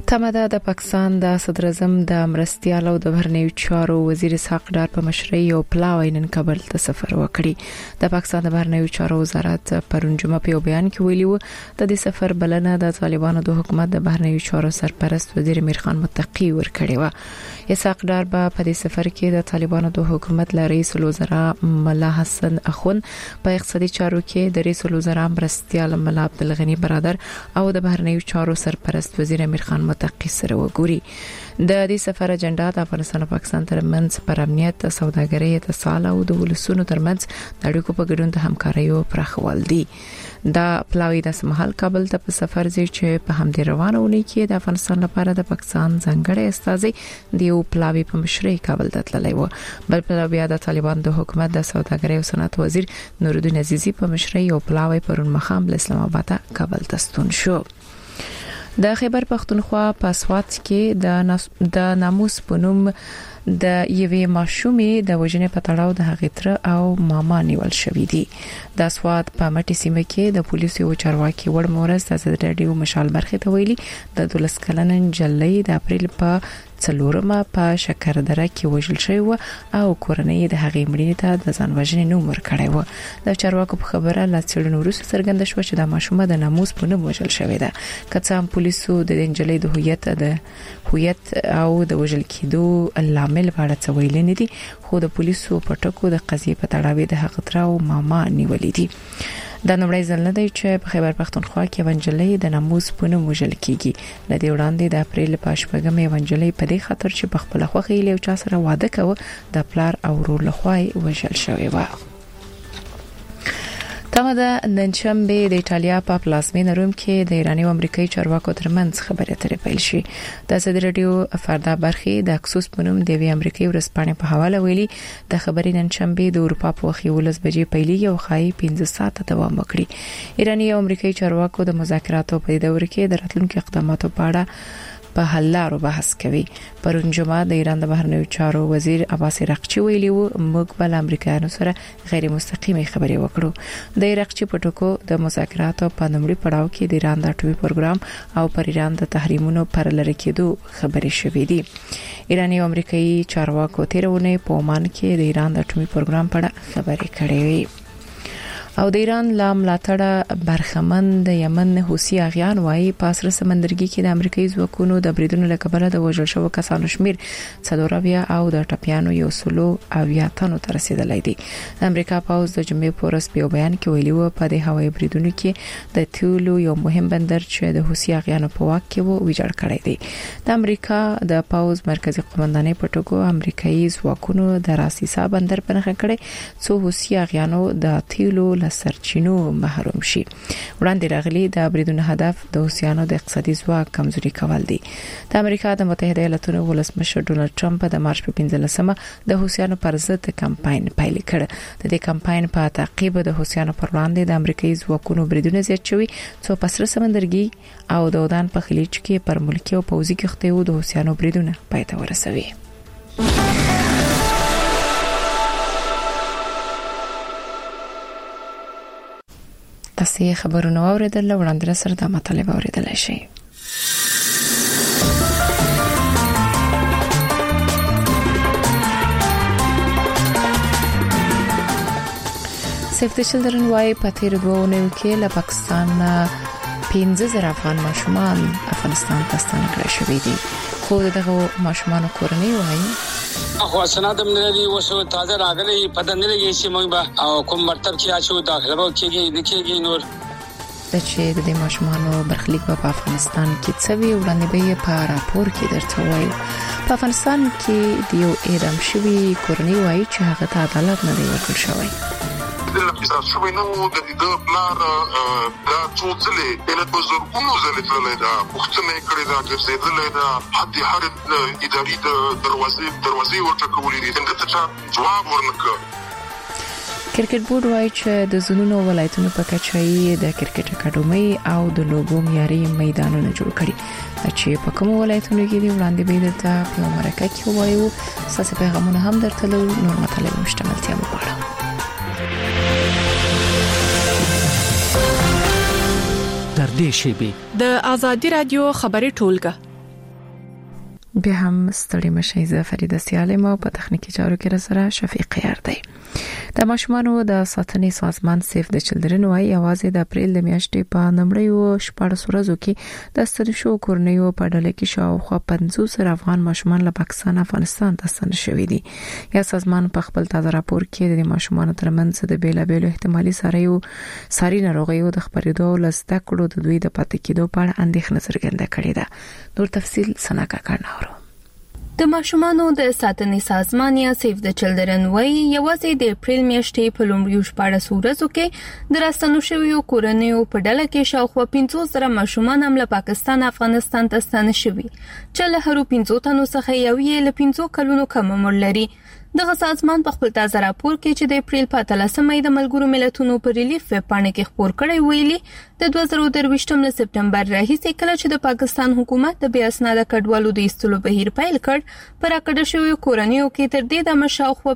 تمه د پاکستان د صدر اعظم د مرستيال او د بهرنیو چارو وزیر اسحاق ډار په مشرۍ او پلاوی نن کابل ته سفر وکړي. د پاکستان د بهرنیو چارو وزارت پرون جمعه په بیان کې ویلي و د دې سفر بلنه د طالبانو د حکومت د بهرنیو چارو سرپرست وزیر امیر خان متقی ورکړی و. اسحاق ډار په دې سفر کې د طالبانو د حکومت له رئیس الوزرا ملا حسن اخون په اقتصادي چارو کې د رئیس الوزرا مرستيال ملا عبدالغنی برادر او د بهرنیو چارو سرپرست وزیر امیر خان متقی سره وګوري. د دې سفر اجنډا د افغانستان او پاکستان ترمنځ پر امنیت، سوداګرۍ، اتصال او د ولسونو ترمنځ د اړیکو په ګډون د همکاریو پراخول دي. دا پلاوی د سمحال کابل ته په سفر ځي چې په همدې روانونه کې د افغانستان لپاره د پاکستان ځانګړی استازي د یو پلاوی په مشرۍ کابل ته تللی و. بل پلاوی د طالبان د حکومت د سوداګرۍ او صنعت وزیر نورالدین عزیزی په مشرۍ او پلاوی پرون مخام له اسلام آباد کابل ته ستون شو. د خیبر پختونخوا په سوات کې د ناموس پونوم د یوې ماشومې د وژنې په تړاو د هغې تر او ماما نیول شوې دي. د سوات په مټي سیمه کې د پولیسو یو چارواکي وړ مورز د رادیو مشال برخه ته ویلي د 12 کلن جلۍ د اپریل په 4مه په شکردره کې وژل شوی او کورنۍ د هغې مړینې ته د ځان وژنې نوم ورکړی و. د چارواکو په خبره لا څېړنو وروسته څرګنده شو چې د ماشومه د ناموس په نوم وژل شوی ده. کڅام پولیسو د جلۍ د هویت او د وژل کېدو لامل په اړه څه ویل نه دي، خو د پولیسو په ټکو د قضیې په تړاو د هغه تر او ماما نیولې دي. د نړۍ ځل نه دی چې په خیبر پختونخوا کې ونجلې د ناموس په نوم وژل کیږي. د دې وړاندې د اپریل په 8مه ونجلې په دې خاطر چې په خپل خوخه له چا سره واده کوي د پلار او ورور لخوا وژل شوی و. تمه د ننشنبه د ایتالیا په پلازمینه روم کې د ایراني او امریکایي چارواکو ترمنځ خبرې اترې پیل شي. د صدر رادیو فردا برخي د اکسوس پونم د وی امریکایي ورسپانې په حواله ویلي د خبرې ننشنبه د اروپا په وخت 11 بجې پیلې او خای 15 ساعت دوام وکړي. ایراني او امریکایي چارواکو د مذاکراتو په دور کې د راتلونکو اقداماتو په اړه په حل لارو بحث کوي. پرون جمعه د ایران د بهرنیو چارو وزیر عباس رقچی ویلي و موږ بل امریکایانو سره غیر مستقیمه خبرې وکړو. د رقچی په ټکو د مذاکراتو په نومړي پړاو کې د ایران د اټومي پروګرام او پر ایران د تحریمونو پر لری کېدو خبرې شوې دي. ایراني او امریکایي چارواکو تیرونه په عمان کې د ایران د اټومي پروګرام په اړه خبرې کړې وي. او د ایران لا ملاتړه برخمن د یمن حوثي اغیان وایي په سره سمندرګي کې د امریکایي ځواکونو د بریدونو لکبره د وژل شوو کسانو شمیر 400 او د ټپيانو یو سلو اویاتانو تر رسیدلی دی. د امریکا پوز د جمعې په ورځ په بیان کې ویلي و په د هوایي بریدونو کې د تیولو یو مهم بندر چې د حوثي اغیانو په واک کې وو ویجاړ کړی دی. د امریکا د پوز مرکزی قومندانۍ په ټکو امریکایي ځواکونو د راسیسا بندر په نخښه کړی څو حوثي اغیانو د تیولو سرچینو محروم شي. وړاندې راغلي د بریدونو هدف د حوثیانو د اقتصادي ځواک کمزوري کول دي. د امریکا د متحده ایالاتونو ولسمشر ډونالد ټرمپ د مارچ په 15مه د حوثیانو پر ضد کمپاین پیل کړ. د دې کمپاین په تعقیب د حوثیانو پر وړاندې د امریکایي ځواکونو بریدونه زیات شوي څو په سره سمندرګي او د ودان په خلیج کې پر ملکی او پوځي کښتیو د حوثیانو بریدونه پای ته ورسوي. تاسو خبرونه اوریدل وړاندې سره د مطالبه اوریدل شي. سیف د چلډرن وايي په تیر 2 اونیو کې له پاکستان 15,000 افغان ماشومان افغانستان ته ستانه کړل شوي دي. خو دغه ماشومان کورنۍ وايي خو سنادم نه دی وسو تازه راغلي په دنه لګي چې موږ به او کوم مرتب کې اچو داخله وکړي د کېږي نور د چې د ماشومانو برخلیک په افغانستان کې څوي وړاندې به په راپور کې درته وایي. په افغانستان کې د یو اعدام شوی کورنۍ وايي چې هغه ته عدالت نه دی ورکړل شوی. د لپاره شوی نو د دې پلار دا ټوټلې د له زورونو زلفلې دا وختونه کړی دا ګرځېدلې دا حد هر اداري دروازې ورټکولې دي څنګه ته جواب ورنکړ. کرکټ بورډ وايي چې د زونونو ولایتونو په کچایي د کرکټ اکاډمي او د لوبو معیاري میدانونه جوړ کړي چې په کوم ولایتونو کې دی وړاندې به درته په مرکه کې وایو. ساسي پیغامونه هم درته نور مطالب مشتملتیا وغواړم. در دې شیبه د آزادی رادیو خبري ټولګه بیا هم ستړي مشي. زه فریده سیالم او په تخنیکی چارو کې سره شفیق یاردی. د ماشومانو د ساتنې سازمان سیف د چلډرن وايي اوازې د اپریل د میاشتې په نمړیو 14 ورځو کې د ستنې شو کورنیو په ډله کې شاوخوا 50 افغان ماشومان له پاکستان افغانستان ته ستنه شوي دي. یا سازمان په خپل تازه راپور کې د ماشومانو ترمنځ د بیلابېلو احتمالي ساري ناروغیو د خبرېدو لسته کړو د دوی د پاتې کېدو په اړه اندېښنه څرګنده کړې ده. نور تفصیل سناکا کارناورو. د ماشومانو د ساتنې سازمان یا سیف د چلډرن وايي یوازې د اپریل میاشتې په لومړیو 14 ورځو کې د راستنو شویو کورنیو په ډله کې شاوخوا 50 ماشومان هم له پاکستان افغانستان ته ستانه شوي چې له هرو 50 تنو څخه یو یې له 50 کلونو کم عمر لري. دغه سازمان په خپل تازه راپور کې چې د اپریل په 13 د ملګرو ملتونو په ریلیف ویب پاڼه کې خبر کړی ویلي د 2023 سپټمبر راهیسې کله چې د پاکستان حکومت د بیا اسناد کډوالو د ایستلو بهیر پیل کړ پر اکډ شوی کورنیو کې تر دې د مشاوخوا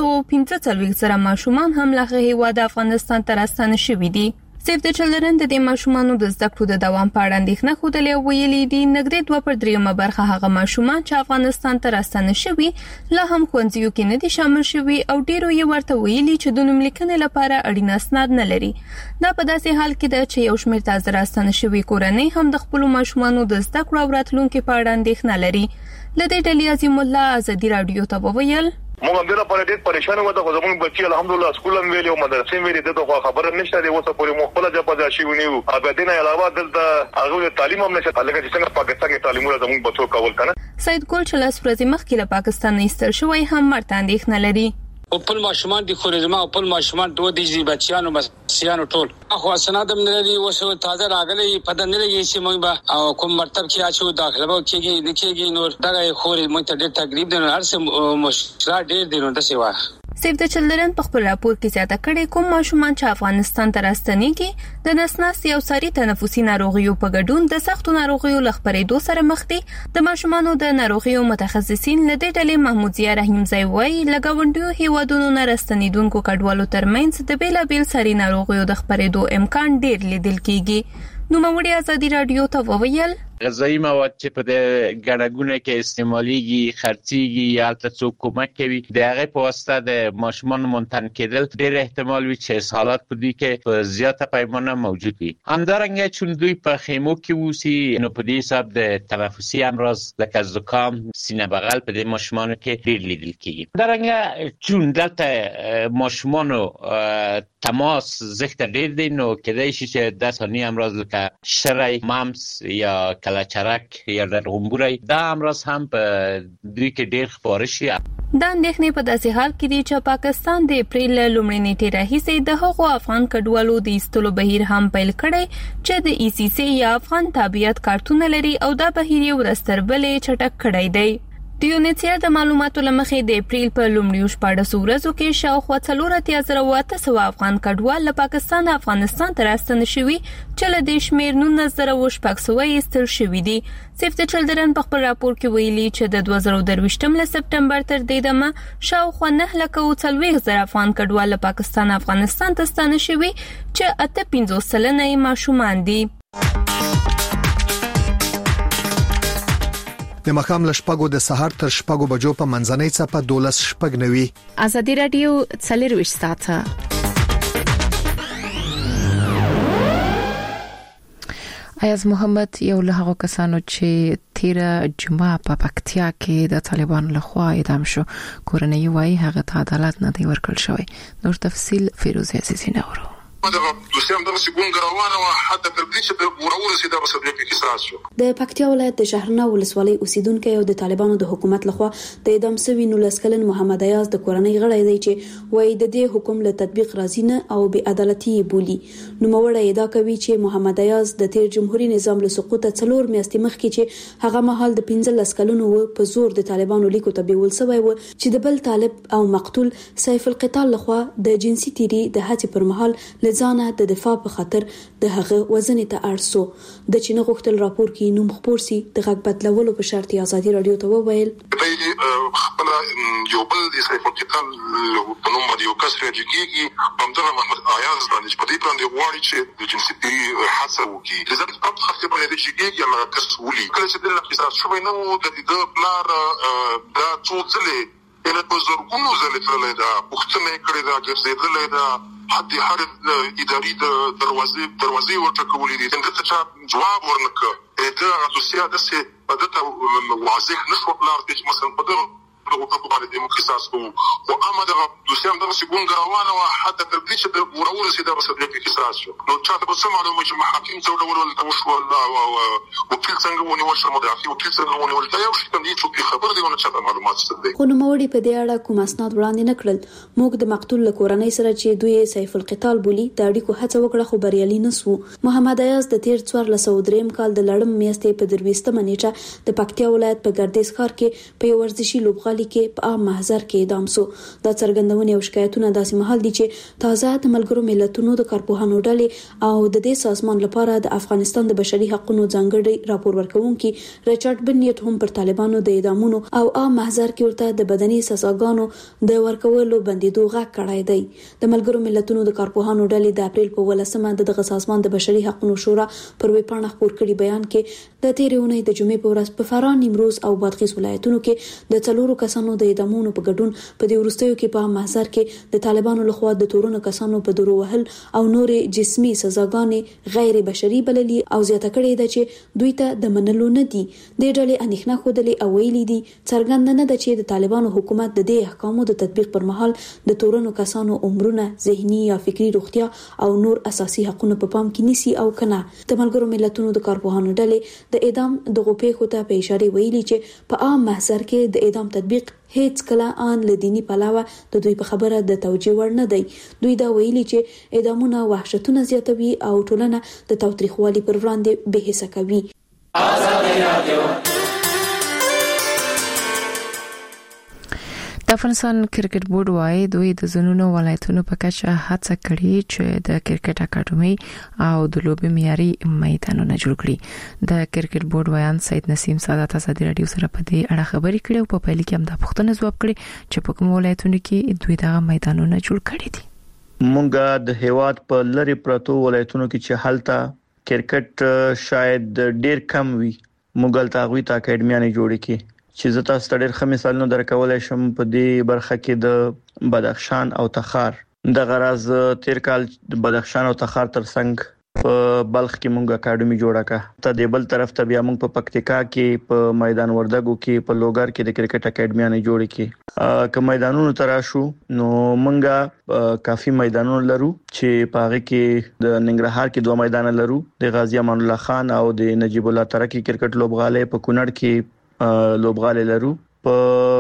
545 ماشومان هم له هیواد افغانستان ته راستنه شوي دي. سیف د چلډرن د دې ماشومانو د زده کړو د دوام په اړه اندېښنه خوده ویلي دي نږدې 2/3 برخه هغه ماشومان چې افغانستان ته راستنه شوي لا هم ښوونځیو کې نه دي شامل شوي او ډیرو یې ورته ویلي چې د نوم لیکنې لپاره اړین اسناد نه لري. دا په داسې حال کې ده چې یو شمېر تازه راستنه شوي کورنۍ هم د خپل ماشومانو د زده کړو او راتلونکو په اړه اندېښنه لري. لدې ډلې عظیم الله ازادي رادیو ته وویل موږ هم ډېر ډېر پریشان وو ته زموږ بچي الحمدلله سکول هم ویلو مدرسې ویلې ته خبره نشته دی اوسه پورې مخبل جبا ځي ونیو ابدینه علاوه دلته هغه تعلیم هم نشته لکه چې څنګه پاکستان کې تعلیمونه زموږ بچو کول کنه. سید ګل چې لاس ورځې مخکې له پاکستان ایستل شوی هم مرته اندېښنه لري. خپل ماشومان دي خورزما خپل ماشومان دوه دي بچیانو مسیانو ټول اخو سنادم نه لري اوس تازه راغلي پدې نه لګي چې موږ به او کوم مرتب کې اچو داخله به کېږي د کېږي نور دا خوري موږ ته ډېر تقریبا هر څه مشکل ډېر دي نو د سیوا. سیف د چلډرن په خپل راپور کې زیاته کړې کوم ماشومان چې افغانستان ته راستنېږي د نسناستي او ساري تنفسي ناروغیو په ګډون د سختو ناروغیو لخبرېدو سره مخ دي. د ماشومانو د ناروغیو متخصصین له دې ډلې محمود ضیا رحیمزی وایي لګاونډیو هیوادونو نه راستنېدونکو کډوالو ترمنځ د بیلابیل ساري ناروغیو د خبرېدو امکان ډېر لیدل کېږي. نو موږ ازادي رادیو ته وویل غذایی مواد چې په ګڼګونه کې استعماليږي خرڅيږي یا تاسو کومک کوي د هغه په واسطه د ماشومان منتن کېدل ډېر احتمال وي چې حالات په دې کې په زیاته پیمانه موجود وي. همدارنګه چې دوی په خیمو کې وسی نو په دې حساب د تنفسي امراض لکه زکام سینه بغل په دې ماشومان کې ډېر لیدل کېږي. همدارنګه چې دلته ماشومانو تماس زخت ډېر دي نو کېدای شي چې د ثاني امراض لکه شری مامس یا کلاچرک یا درغمبوري دا امراض هم په دوی کې ډېر خپاره شي. دا اندېښنې په داسې حال کې دي چې پاکستان د اپریل لومړۍ نیټې راهیسې د هغو افغان کډوالو د ایستلو بهیر هم پیل کړی چې د ای سی سی یا افغان تابعیت کارتونه لري او دا بهیر یو ورستربلې چټک کړی دی. د یونیسیا د معلوماتو لمخې د اپریل په لومړیو 14 ورځو کې شاوخوا 4,800 افغان کډوال له پاکستان افغانستان ته راستنه شوي چې له دې شمېر 19,600 ایستل شوي دي. سیف د چلډرن په خپل راپور کې ویلي چې د 2023 سپټمبر تر دې دمه شاوخوا 9,40,000 افغان کډوال له پاکستان افغانستان ته ستانه شوي چې 58% ماشومان دي. د مخام لشپګو د سحر تر شپګو بجو په منځنۍ څپه 12:09. ازادي رادیو 24 ساعته. ایاز محمد یو له هغو کسانو چې تیر جمعه په پکتیا کې د طالبانو لخوا اعدام شو کورنۍ وايي هغه ته عدالت نه دی ورکړل شوی. نور تفصيل فیروز عزیزی نورو. د پکتیا ولایت د شهرنا ولسوالۍ اوسیدونکو او د طالبانو د حکومت لخوا د اعدام شوی 19 کلن محمد ایاز د کورنۍ غړی دی چې وایي د دې حکم له تطبیق راځي نه او بې عدالتي بولی. نو موړه ادعا کوي چې محمد ایاز د تیر جمهوریت نظام له سقوط 4 میاشتې مخکې چې هغه مهال د 15 کلونو په زور د طالبانو لیکو ته بیول شوی و چې د بل طالب او مقتول سیف القتال لخوا د جنسي تیری د هڅې پر مهال ځانه د دفاع په خاطر د هغه وزن ته ارسو د چینه غوښتل راپور کې نوم خبر سي د غږ بدلولو په شرط ازادي رادیو ته وویل خپل دا یو بل د سیف القتال په نوم باندې یو کس راځي همدغه محمد ایاز باندې په دې باندې غواړي چې د جنسي پیری حادثه وکړي لذلك په خاطر باندې چې کېږي هغه کس ولي کله چې د اقتصاد شوی نو د دې پلار دا څو ځله ان په زرګونو ځله تللی دا پوښتنه کړې دا ګرځېدلې دا حتی هر اداري دروازې ورټکولې دي څنګه چې جواب ورنکړ دا دوسیه د څه په دغه واضح نشو پلار چې مثلا په دغه باندې د مختصاص او امده دوسیه دغه سګون غروانه او حتی تر دې چې د ورور سي دا بسبب کې احساس شو نو چاته په سم معلومه چې محاکم څو ډول توشو الله او وکیل څنګه ونی وشو مدافع وکیل څنګه ونی ولته یو شي کوم دي چې خبر دی ونه چاته معلومات ستدي خو نو موري په دې اړه کوم اسناد وړاندې نکړل موږ د مقتول کورنۍ سره چې دوی سیف القتال بولی د اړیکو هڅه وکړه خو بریالي نسو محمد ایاز د 1403 کال د لړم میاشتې په 23 نیټه د پکتیا ولایت په ګردیز ښار کې په ورزشي لوبغالي کې په عام محضر کې اعدام شو دا څرګندونه او شکایتونه داسې مهال دي چې تازه د ملګرو ملتونو د کارپوهانو ډلې او د دې سازمان لپاره د افغانستان د بشري حقوقو ځانګړي راپور ورکونکي ریچارډ بنیټ هم پر طالبانو د اعدامونو او عام محضر کې ورته د بدني سزاګانو د ورکولو بندیدو غږ کړای دی د ملګرو ملتونو د کارپوهانو ډلې د اپریل په 18مه د سازمان د بشري حقوقو شورا پر ویبپاڼه خپور کړي بیان کې د تیرې اونۍ د جمعې په ورځ په فراه نیمروز او بادغیس ولایتونو کې د 4 کسانو د اعدامونو په ګډون په دې وروستیو کې په محضر کې د طالبانو لخوا د تورونو کسانو په درو وهل او نور جسمي سزاګانې غیر بشري بللي او زیاته کړې ده چې دوی ته د منلو نه دي د ډلې اندېښنه خوده او ویلي دي څرګند نه ده چې د طالبانو حکومت د دې احکامو د تطبیق پر مهال د تورونو کسانو عمرونه ذهني یا فکری روغتیا او نور اساسي حقوقونه په پام کې نیسي او کنه د ملګرو ملتونو د کارپوهانو ډلې د اعدام د غوپې خو ته په اشاره ویلي چې په عام محضر کې د اعدام تطبیق هیڅ کله ان لدینی پلاوه د دوی په خبره د توجیه ور نه دی دوی دا ویلي چې اعدامونه وحشتونه زیاتوي او ټولنه د تاوتریخوالي پر وړاندې به حساب کوي د افغانستان کرکټ بورډ وايي دوی د زنونو ولایتونو په کچه هڅه کړې چې د کرکټ اکاډمي او د لوبي معیاري میدانونه جوړ کړي د کرکټ بورډ وایان سید نسیم سادات ازادي رادیو سره په دې اړه خبرې کړې او په پیل کې هم د پوښتنې ځواب کړي چې په کوم ولایتونو کې دوی دا میدانونه جوړ کړي دي مونږه د هیواد په لری پرتو ولایتونو کې چې حالت کرکټ شاید ډیر کم وي مونږه تاغوي تا اکیډمیانه جوړې کړي چې زه تاسو ته ډېر ښه مثالونه درکولای شم په دې برخه کې د بدخشان او تخار د غرض تیر کال د بدخشان او تخار ترڅنګ په بلخ کې مونږه اکیډمي جوړه کړه ته د بل طرف ته بیا مونږ په پکتیکا کې په میدان وردګو کې په لوګر کې د کرکټ اکیډمیانه جوړې کړي که میدانونو تراشو نو مونږه کافي میدانونه لرو چې پاغه کې د ننګرهار کې 2 میدان لرو د غازی امان الله خان او د نجیب الله ترکی کرکټ لوبغاله په کونړ کې لوبغاله لرو په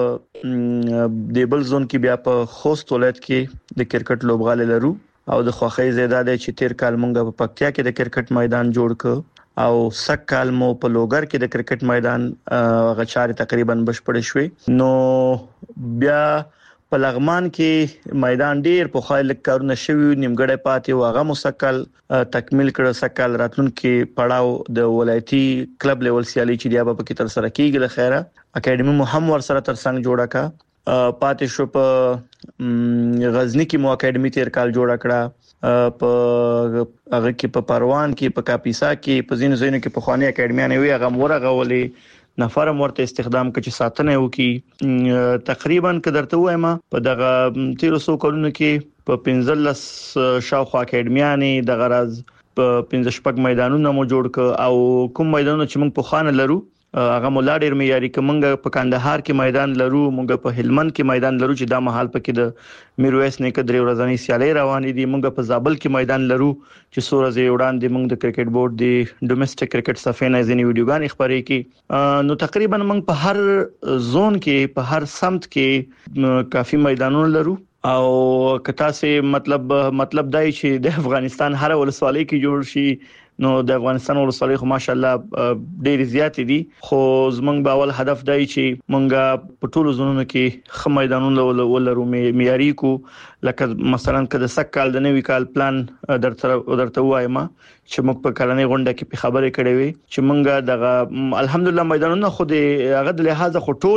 دیبل زون کې بیا په خوست ولایت کې د کرکټ لوبغاله لرو او د خوخی زیاده چې تیر کال مونږه په پکتیا کې د کرکټ میدان جوړ ک او سکهال مو په لوګر کې د کرکټ میدان غچاري تقریبا بشپړ شوی نو بیا په لغمان کې میدان ډیر په خایل کارونه شوی نیمګړی پاتې او هغه مسکل تکمیل کړ سکهال راتلونکي پړاو د ولایتي کلب لیول سیالي چې دی په کې تر سره کیږي د خیره اکیډمي محمد ور سره تر څنګ جوړه کا پاتې شو په غزنی کې مو اکیډمي تیر کال جوړه کړه په هغه کې په پروان کې په کاپیسا کې په زینو کې په خواني اکیډمیانه وی هغه مورغه ولې نفر مرته استخدام کړي ساتنه وکي تقریبا کدرته وایم په دغه 1300 کلونو کې په 15 شاوخوا اکیډمیانه د غرض په 15 میدانونو مو جوړ ک او کوم میدانونه چې موږ په خانه لرو هغه مولاډر معیاري کومنګ په کندهار کې میدان لرو موږ په هلمند کې میدان لرو چې دا محل پکې د میرویس نیکه درې ورځنی سیالي روانې دي موږ په زابل کې میدان لرو چې سورزه وړاندې موږ د کرکټ بورډ دی ډومېسټک کرکټ صفینه ځینې ویډیوګان خبرې کې نو تقریبا موږ په هر زون کې په هر سمت کې کافي میدانونه لرو او کته سه مطلب دای چې د افغانستان هر ولسوالۍ کې جوړ شي نو د افغانستان ولسوالۍ خو ماشاءالله ډېر زیات دي خو زمونږ باول هدف دی چې مونږه په ټولو زونونو کې خ میدانونه ولرو معیاري کو لکه مثلا کله سکهال د نوې کال پلان درته وایم چې موږ په کلنۍ غونډه کې خبرې کړې وي چې مونږه دغه الحمدلله میدانونه خو د هغه د لحاظه خو ټول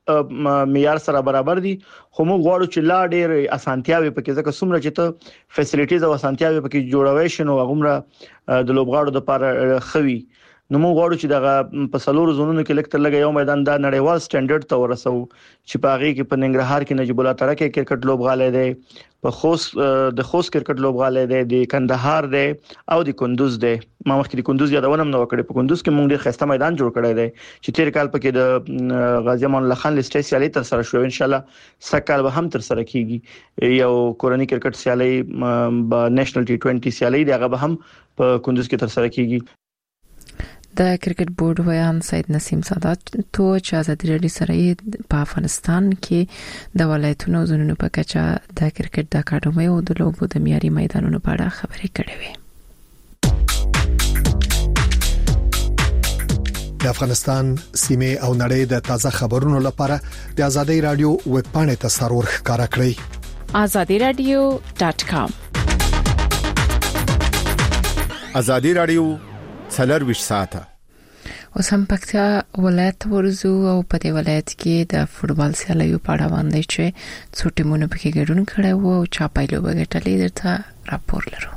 معیار سره برابر دي خو موږ غواړو چې لا ډېر اسانتیاوي پکې ځکه څومره چې ته فیسیلیټیز او اسانتیاوي پکې جوړوي شنو هغه د لوبغاړو لپاره خوي نو موږ غواړو چې دغه په سلور زونونو کې لیکتر لګي یو میدان د نړیوال سټانډرډ ته ورسو چې په هغه کې په ننګرهار کې نجیب الله تره کې کرکټ لوبغالی دی په خوست کرکټ لوبغالی دی د کندهار دی او د کندوز دی ما مخکې د کندوز یادونه نو وکړې په کندوز کې موږ ډېر خسته میدان جوړ کړی دی چې تیر کال پکې د غازی امان الله خان لیسټ سیالي تر سره شو ان شاء الله سکهال به هم تر سره کیږي یو کورنی کرکټ سیالي په نېشنل ټي 20 سیالي دی هغه به هم په کندوز کې تر سره کیږي د کرکټ بورډ ویان سید نسیم سادات تو چې ازادي راډیو سره په افغانستان کې د ولایتونو زونونو په کچه د کرکټ د اکاډمۍ او د لوبو د معیاري میدانونو په اړه خبرې کړې وې. د افغانستان سیمه او نړۍ د تازه خبرونو لپاره د ازادي راډیو ویب پاڼې ته سرور ښکارا کړئ azadiradio.com. ازادي راډیو څلرويش ساعته اوس هم پکتیا ولایت ورزو او په دې ولایت کې د فوتبال سیالیو په اړه باندې چې څو ټیمونه پکې ګډون کړي وو او چا پایلو وګټلې درته راپور لرو.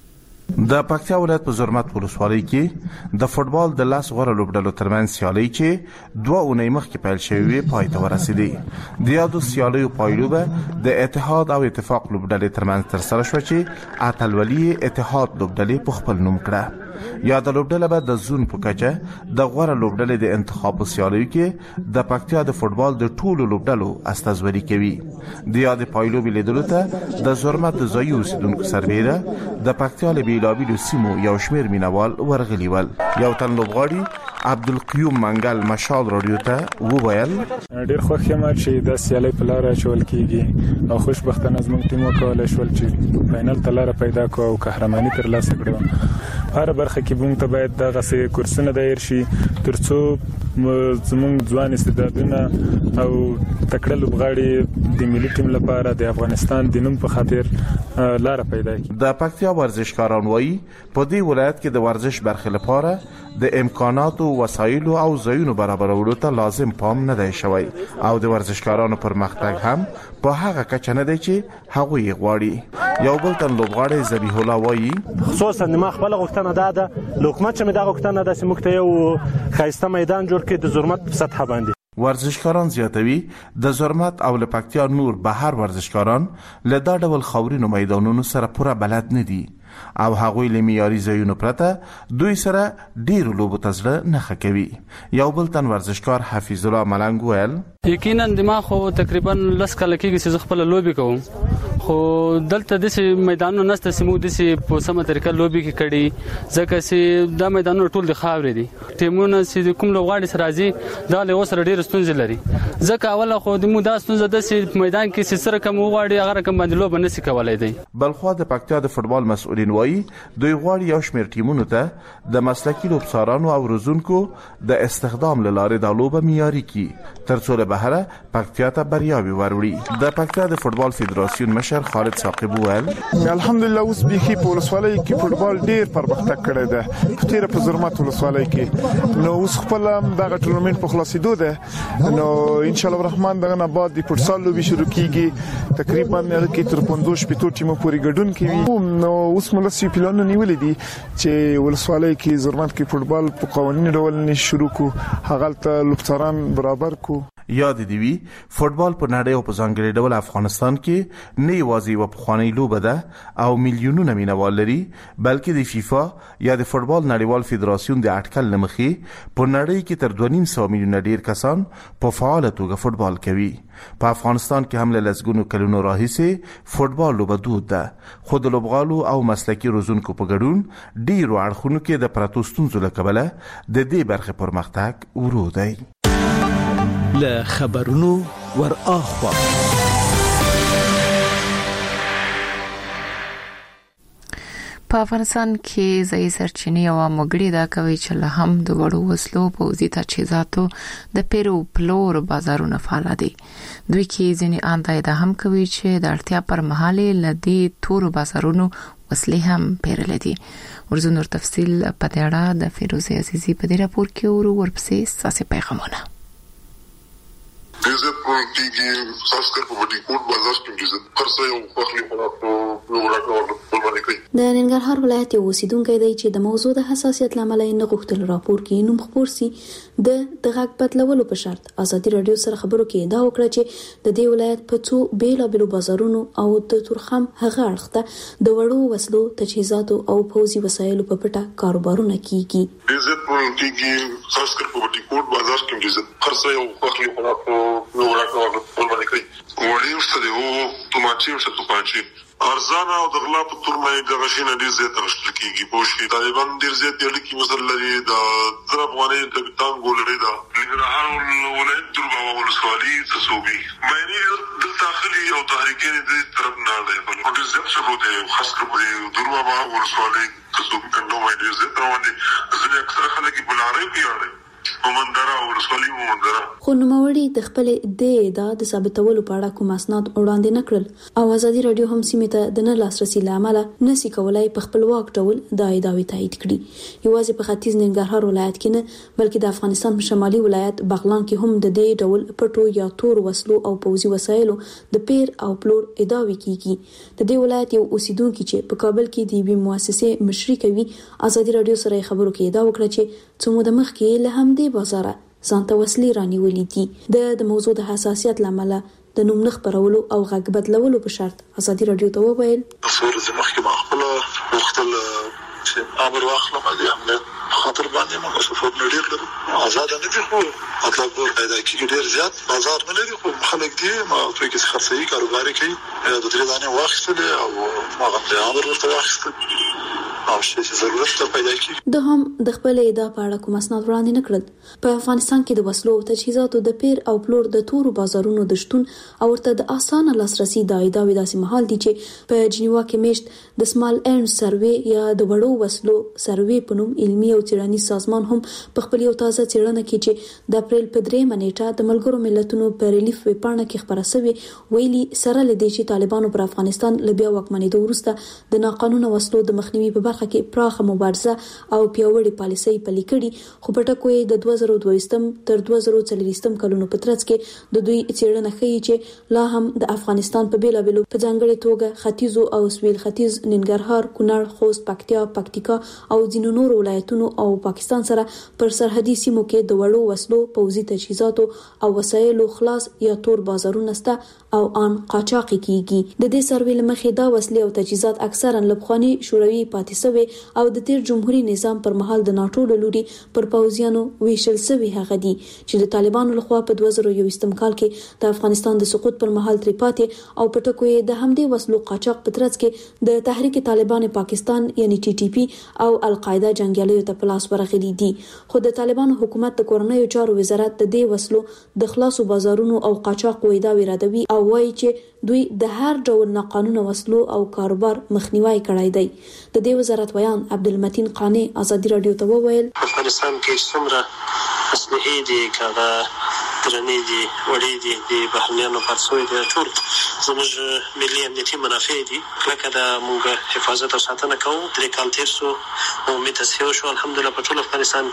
د پکتیا ولایت په زرمت ولسوالۍ کې د فوتبال د لاس غوړه لوبډلو ترمنځ سیالي چې 2 اونۍ مخکې پیل شوې پای ته ورسېدې. د یادو سیالیو پایلو به د اتحاد او اتفاق لوبډلې ترمنځ تر سره شو چې اتلولي اتحاد لوبډلې په خپل نوم کړه. یا د لوبډله به د زون په کچه د غوړه لوبډلې د انتخاب سیالیو کې د پکتیا د فوتبال د ټولو لوبډلو استازوري کوي. د یاد پایلو بلیدلو ته د زرمت د ځایي اوسیدونکو سربیره د پکتیا له بیلابیلو سیمو یو شمېر مینوال ورغلي ول. یو تن لوبغاړي عبدالقیوم منګل مشال رادیو ته وویل ډېر خوښ یم چې د سیالي په لار چول کیږي او خوشبختانه زموږ ټیم وکولای شول چې فائنل ته لار پیدا کړو او قهرماني ترلاسه کړو. هر برخه کې موږ ته باید دغه څه کورسونه دایر شي ترڅو زموږ ځوان استعدادونه او تکړه لوبغاړي د ملي ټیم لپاره د افغانستان د نوم په خاطر لار پیدا کړي. د پکتیا ورزشکاران وایي په دې ولایت کې د ورزش برخه لپاره د امکاناتو وسایلو او ځایونو برابرولو ته لازم پام نه دی شوی او د ورزشکارانو پرمختګ هم په هغه کچه نه دی چې هغه یې غواړي. یو بل تن لوبغاړی ذبیح الله وایي خصوصا ما خپل غوښتنه ده د حکومت چې دا غوښتنه ده چې موږ ته یو خاصه میدان جوړ کړي د زرمت په سطح باندې. ورزشکاران زیاتوي د زرمت او له پکتیا نور بهر ورزشکاران له دا ډول خاورینو میدانونو سره پوره بلد نه دي او هغوی له معیاري ځایونو پرته دوی سره ډیر لوبو ته زړه نه ښه کوي. یو بل تن ورزشکار حفیظ الله ملنګ ویل یقینا دما خو تقریبا لس کال کېږي چې خپل لوبي کوم خو دلته د میدانونو نسته سیمو د په سمه طریقه لوبي کې کړي ځکه چې دا میدانونه ټول د خاورې دي. ټیمونه چې کوم لوبغاړي سره راځي دا له وسره ډیر ستونزې لري ځکه اوله خو د مو دا ستونزه د میدان کې سره کوم وغاړي هغه رقم باندې لوب نه سي کولای دی. بلخو د پکتیا د فوتبال مسؤلین وایي دوی غواړي یو شمېر ټیمونو ته د مسلکي لوبسارانو او روزونکو د استخدام لاره د لوبه معیاري کی ترڅو له بهره پکتیا ته بریاوي وروړي. د پکتیا د فوتبال فدراسیون مشر خالد ثاقب ویل الحمدلله اوس بيخي په ولسوالۍ کې فوتبال ډیر پرمختګ کړی دی. کتیره په زرمت ولسوالۍ کې نو اوس خپل دغه ټورنمنت په خلاصېدو ده نو ان شاء الله الرحمن دغه نه بعد د فوتسال لوبي شروع کیږي تقریبا کې تر 15 شپږ ټیمو پورې ګډون کوي. نو اوس ملسي پلان نیولې دي چې ولسوالۍ کې زرمت کې فوتبال په قوانیني ډول شروع کو هغه ته لوبساران برابر کو. یاد دی وی فوتبال په نړۍ او په ځانګړي ډول افغانستان کې نه یوازې و پخوانی لوبه ده او میلیونونه مینوال لري بلکې د فیفا یا د فوتبال نړیوال فدراسیون د اټکل لمخې په نړۍ کې تر 2.5 میلیونه ډیر کسان په فعال توګه فوتبال کوي. په افغانستان کې هم له لسګونو کلونو راهیسې فوتبال لوبه دود ده خو د لوبغالو او مسلکي روزونکو په ګډون ډیرو اړخونو کې د پراتو ستونزو له کبله د دې برخې پرمختګ ورو دی. له خبرونو ور اخوا په افغانستان کې ځای سرچینې او موګړي دا کوي چې له هم د وړو وسلو پوځي تجهیزاتو د پیرو پلور بازارونه فعال دي. دوی کې ځینې اندازه هم کوي چې د اړتیا پر مهال لدی تور بازارونو وسلې هم پیرل دي. ورزنور تفصیل په دې اړه د فیروزه عزیزی په دې راپور کې ورپسې ساسي پیغامونه. عزت کیږي خاص کر په وړي کوټ بازار کې عزت خرڅه او خپل خلاف وګړه باندې کوي. د ننګرهار ولایت یو اوسیدونکی دی چې د موضوع د حساسیت لامل نه غوښتل راپور کې نوم خپور سي د غږ بدلولو په شرط ازادي رادیو سره خبرو کې دا وکړه چې د دې ولایت په څو بیلابیلو بازارونو او د تورخم هغه اړخته د وړو وسلو تجهیزاتو او پوځي وسایلو په پټه کاروبارونه کیږي. عزت کیږي خاص کر په وړي کوټ بازار کې عزت خرڅه او خپل خلاف وګړه باندې کوي. وړي ورسره او توماچي ورسره توپانچي ارزانه او د غلا په تور باندې د غشینه ډیر زیات راشل کیږي. پوښتنه طالبان ډیر زیات لکه مثلا لري د افغاني د تانګو لري دا ننګرهار ولایت دربا ولسوالي تصوبي معنی د داخلي او تحریکین د طرف نه دی په دې ځکه چې د خاص کر دربا ولسوالي تصوبي کنده باندې زیات روانه ځکه اکثر خلک په لارې پیاړي ومندرا ورسولي ومندرا. خو نوموړي د خپل د ادعا د ثابتولو په اړه کوم اسناد وړاندې نکړل او ازادي رادیو هم سیمه ته د نه لاسرسي لامل نسی کولای په خپل واک ډول د ادعاوی تایید کړي. یوازې په ختیځ ننګرهار ولایت کې نه بلکې د افغانستان په شمالي ولایت بغلان کې هم د دې ډول پټو یا تور وسلو او پوځي وسایلو د پیر او پلور ادعاوی کیږي. د دې ولایت یو اوسیدونکو چې په کابل کې د یوې مؤسسې مشري کوي ازادي رادیو سره خبرو کې ادعا وکړه چې څومره د مخ کې له هم دې بازار ځانته وسلې رانیولې دي. د موضوع د حساسیت لامل د نوم نخ پرولو او غږ بدلولو په شرط ازادي رادیو ته وویل څور د مخ کې معقوله وختل چې امر واخلم دي هم خاطر باندې موږ صفات ډیر لرو آزاد نه دي خو مطلب پیدا کیږي ډیر زیات بازار نه لري خو خلک دي ما په کې خرڅي کاروبار کوي د درې دانه واخستل او ما غوښتل امر ورته واخستل او چې ضرورت پیدا کیږي. د هم د خپل ادعا په اړه کوم اسناد وړاندې نکړل. په افغانستان کې د وسلو او تجهیزاتو د پیر او پلور د تورو بازارونو د شتون او ورته د اسانه لاسرسي د ادعاوې داسې محل دي چې په جنیوا کې میشت د سمال اینډ سروي یا د وړو وسلو سروي په نوم علمي او څېړنیز سازمان هم په خپل یو تازه څېړنه کې چې د اپریل په 3 نیټه د ملګرو ملتونو په ریلیف ویبپاڼه کې خبره شوې ویلي سره لدی چې طالبانو پر افغانستان لبیا واکمنېدو وروسته د ناقانونه وسلو د مخنیوي په برخه کې پراخه مبارزه او پیاوړې پالیسۍ پلي کړي. خو په ټکو یې د 2022 تر 2040 کلونو په ترڅ کې د دوی څېړنه ښیي چې لا هم د افغانستان په بیلابیلو په ځانګړي توګه ختیځو او سویل ختیځ ننګرهار کونړ خوست پکتیکا او ځینو نورو ولایتونو او پاکستان سره پر سرحدي سیمو کې د وړو وسلو پوځي تجهیزاتو او وسایلو خلاص یا تور بازارونه سته او ان قاچاقي کیږي. د دې سروې لمخې دا وسلې او تجهیزات اکثرا لبخاني شوروي پاتې سوي او د تیر جمهوریت نظام پر مهال د ناټو له لوري پر پوځیانو ویشل سوي هغه دي چې د طالبانو لخوا په 2021 کال کې د افغانستان د سقوط پر مهال تری پاتې او په ټکو یې د همدې وسلو قاچاق په ترڅ کې د تحریک طالبان پاکستان یعنی TTP او القاعده جنگیالیو ته پلاس ورغلي دي. خو د طالبانو حکومت د کورنیو چارو وزارت د دې وسلو د خلاصو بازارونو او قاچاق وېدا ویرادوي او وایي چې دوی د هر ډول ناقانونه وسلو او کاروبار مخنیوي کړای دی. د دې وزارت ویان عبدالمتین قانی ازادي رادیو ته وویل افغانستان کې څومره اسلحې دي کاغه درنې دي وړې دي د بهرنیانو پرسوي دي ټول زموږ ملي امنیتي منافع دي لکه د موږ حفاظت او ساتنه کوو. 3 کال تیر شو او متصفیو شو الحمدلله په ټول افغانستان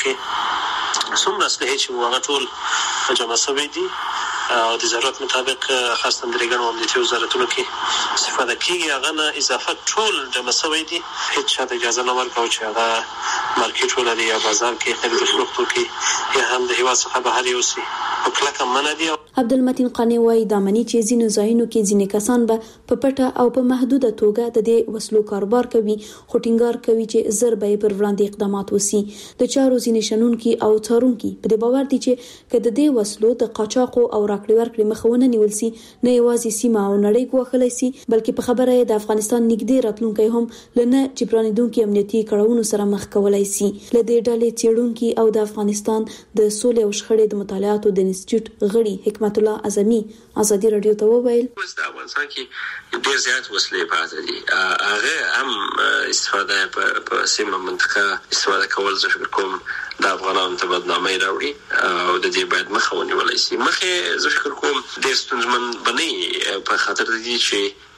کې څومره اسلحې چې هغه ټول جمع شوي دي او د ضرورت مطابق خاصه د ریګنو امنیتي وزارتونو کې استفاده کیږي هغه نه اضافه ټول جمع شوی دي. هیڅ شاته اجازه نه ورکوي چې هغه مارکیټ ولري یا بازار کې خرید و فروخت وکړي یا هم د هیواد څخه بهر یوسي په کلکه منع دي. عبدالمتین قانی وایي د منی چې ځینو ځایونو کې ځینې کسان به په پټه او په محدوده توګه د دې وسلو کاروبار کوي خو ټینګار کوي چې زر به پر وړاندې اقدامات وسی. د چارو ځینې شنونکي او څارونکي په دې باور دي چې کله د دې وسلو د قاچاقو او راکړې ورکړې مخونه نیول سي نه یوازې سیمه او نړۍ ګواښلی سي بلکې په خبره د افغانستان نږدې راتلونکي هم لنه جبرانیدونکو امنیتي کړهونو سره مخ کولای سي. لدې ډلې څېړونکي او د افغانستان د سولې او شخړې د مطالعاتو د انسټیټیوټ غړي حکمت الله اعظمي ازادي رادیو ته وویل د افغانستان کې ډېر زیات وسلې پاتې دي هغه هم استفاده په سیمه منطقه استفاده کول زه فکر کوم د افغانانو ته بدنامي راوړي او د دې باید مخه ونیول شي. مخه زه فکر کوم د ستونزمن بنئ په خاطر دي چې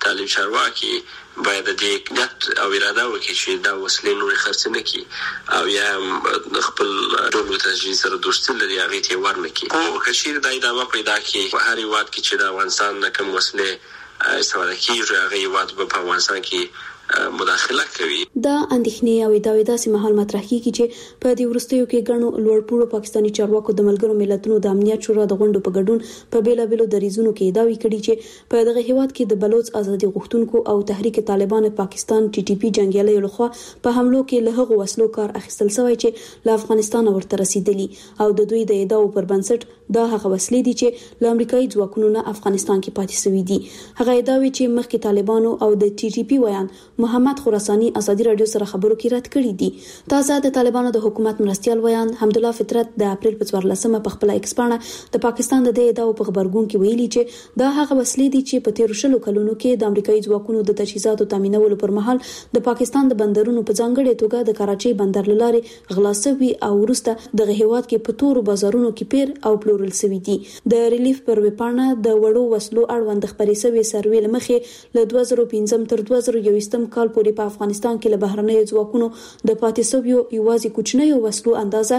تعلیم چارواکي باید د دې ګټ او اراده وکړي چې دا وسلې نور خرڅ نه کړي او یا خپل ډول تجهیز سره دوستي لري هغه ته ورنکړي. او کشیر د ادامه پیدا کړي په هر وخت کې چې د افغانستان نه کوم وسلې استفاده کیږي هغه وخت په افغانستان کې مداخله کوي. دا اندېښنې او ادعاوې داسې مهال مطرح کیږي چې په دې وروستیو کې ګڼو لوړپوړو پاکستاني چارواکو د ملګرو ملتونو د امنیت شورا د غونډو په ګډون په بیلابېلو دریځونو کې ادعاوې کړي چې په دغه هیواد کې د بلوچ ازادي غوښتونکو او تحریک طالبان پاکستان TTP جنگیالیو لخوا په حملو کې له هغو وسلو کار اخیستل شوی چې له افغانستان ورته رسیدلی او د دوی د ادعاو پر بنسټ دا هغه وسلې دي چې له امریکایي ځواکونو نه افغانستان کې پاتې شوی دي. هغه ادعاوې چې مخکې طالبانو او د TTP ویان محمد خراسانی ازادي رادیو سره خبرو کې رد کړی دي. تازه د طالبانو د حکومت مرستيال ویان حمدالله فطرت د اپریل په 14مه په خپل ایکس باندې د پاکستان د ادعاو په خبرګون کې ویلي چې دا هغه وسلې دي چې په 13 کلونو کې د امریکایي ځواکونو د تجهیزاتو تامینولو پر مهال د پاکستان د بندرونو په ځانګړي توګه د کراچۍ بندر لارې غلا شوي او وروسته د هیواد کې په تورو بازارونو کې پیر او پلورل شوي دي. د ریلیف پر وپاڼه د وړو وسلو اړوند خبرې شوي سروې لمخې له 2015 تر 2021 کال پورې په افغانستان کې له بهرنیو ځواکونو د پاتې شویو یوازې کوچنیو وسلو اندازه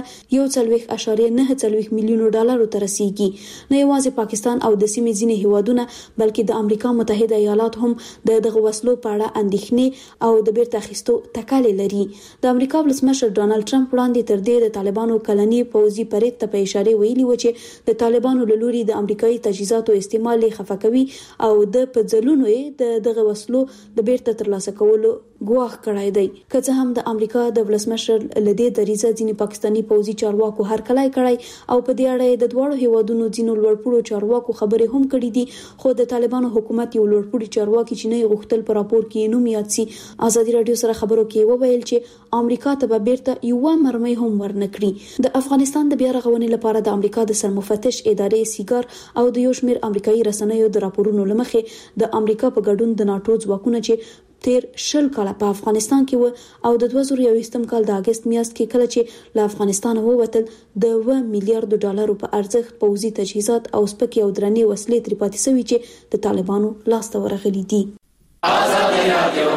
1.9 میلیون ډالر ته رسیدي. نه یوازې پاکستان او د سیمې ځینې هیوادونه بلکې د امریکا متحده ایالات هم دغه وسلو په اړه اندېښنې او د بیرته اخیستو تکل لري. د امریکا ولسمشر ډانلډ ټرمپ وړاندې تر دې د طالبانو کلنی پوځي پریډ ته په اشاره ویلي و چې د طالبانو له لوري د امریکایي تجهیزاتو استعمال خفه کوي او د پځلونو دغه وسلو د بیرته ترلاسه کولو ګواښ کړای دی. که څه هم د امریکا د ولسمشر لدې دریزه ځینې پاکستاني پوځي چارواکو هرکلی کړای او په دې اړه د دواړو هیوادونو ځینو لوړپوړو چارواکو خبرې هم کړې دي، خو د طالبانو حکومت یو لوړپوړي چارواکي چې نه غوښتل پر راپور کې نوم یاد سي ازادي رادیو سره خبرو کې وویل چې امریکا ته به بیرته یو مرمۍ هم ورنکړي. د افغانستان د بیا رغونې لپاره د امریکا د سرمفتش ادارې سیګار او د یو شمېر امریکایي رسنیو د راپورونو لمخې د امریکا په ګډون د ناتو ځواکونه چې تیر 10 کاله په افغانستان کې و او د 2021 کال د اگست میاشت کې کله چې له افغانستان ووتل د 1 میلیارډ ډالرو په ارزښت پوځي تجهیزات او سپکې او درنې وسلې تر پاتې شوی چې د طالبانو لاس ته ورغلي دي. آزادي رادیو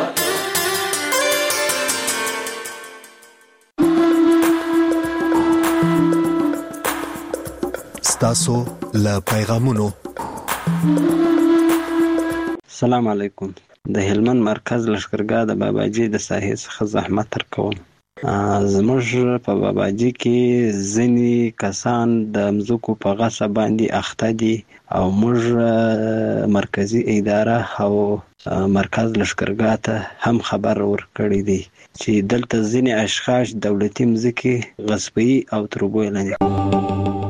ستاسو له پیغامونو. السلام علیکم. د هلمند مرکز لشکرګاه د باباجي د ساحې څخه زحمت تر کوم. زموږ په باباجي کې ځینې کسان د مځکو په غصب باندې اخته دي او موږ مرکزی اداره او مرکز لشکرګاه ته هم خبر ورکړی دی چې دلته ځینې اشخاص دولتي مځکې غصبي او تربوي لاندې.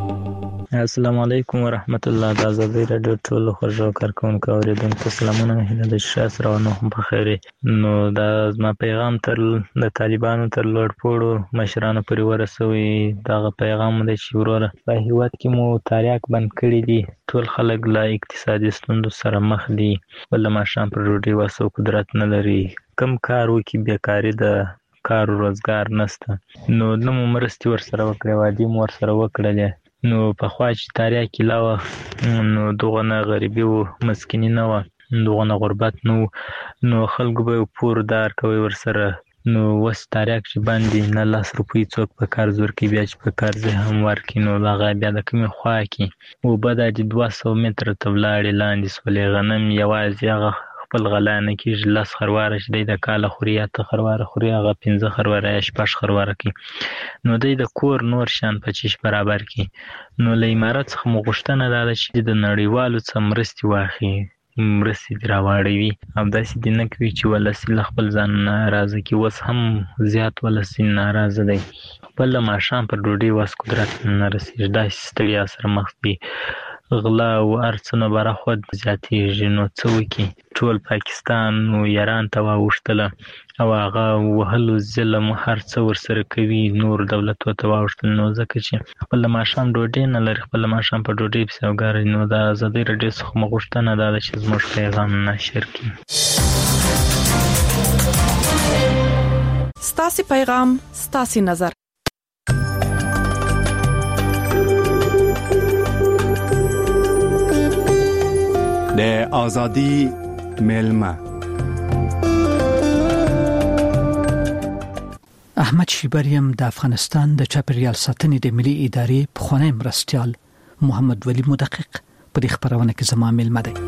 السلام علیکم ورحمت الله. د ازادي رادیو ټول خوږو کارکونکو اوریدونکو سلامونه. هیله د شاس روانو هم په خیر. نو دا زما پیغام تر د طالبانو تر لوړ پوړو مشرانو پورې ورسوي. دا پیغام د چې وروره په هیواد کې مو تاریاک بند کړی دي. ټول خلک لا اقتصادي ستونزو سره مخ دي، ول ماشام پر روډي واسو قدرت نه لري، کم کار وکي بیکاری د کار روزګار نشته. نو نو مرستي ور سره وکړې وادي مور سره وکړلې. نو په خوا چې تاریاک علاوه نو دغه غریبي او مسکینی نه و، دغه غربت نو خلکو به پور دار کوي ور سره. نو وس تاریاک چې باندې نه 10 روپۍ څوک په کار زور کې بیا چې په کار زه هم ورکی. نو هغه بیا د کومې خوا کې او بد د 200 متر ته ولاړې لاندې سولې غنم یوازې هغه خپل غلا نه کېږي. 10 خرواره چې د کاله خوري یا ته خرواره خوري هغه 15 خرواره یا 6 خرواره کوي. نو د کور نور شان په چیش برابر کی. نو له امارات څخه مو غوښتنه ده چې د نړیوالو څخه مرستي واخلي، مرستي دراوړوي او داسې دي نه کوي چې ولسی خپل ځان ناراضه کی. وس هم زیات ولسی ناراضه دی، بل ماشام پر ډوډۍ واس قدرت نه رسیږي. داسې ستړیا سره مخ دي، غلا او ارڅنه بره خود زیاتېږي. نو څه وکړي؟ ټول پاکستان نو ایران ته واوښتله او هغه وهلو ظلم هر څه ورسره کوي. نور دولت ته واوښتل. نو ځکه چې خپل ماشام ډوډۍ نه لري، خپل ماشام په ډوډۍ پسې وګاري. نو د ازادي رادیو څخه مو غوښتنه ده چې زموږ پیغام نشر کړي. ستاسې پیغام ستاسې نظر. د ازادي میلمه. احمد شیبریم د افغانستان د چاپیریال ساتنې د ملي ادارې پخوانی مرستیال محمد ولی مدقق په دې خبرونه کې زما میلمه دی.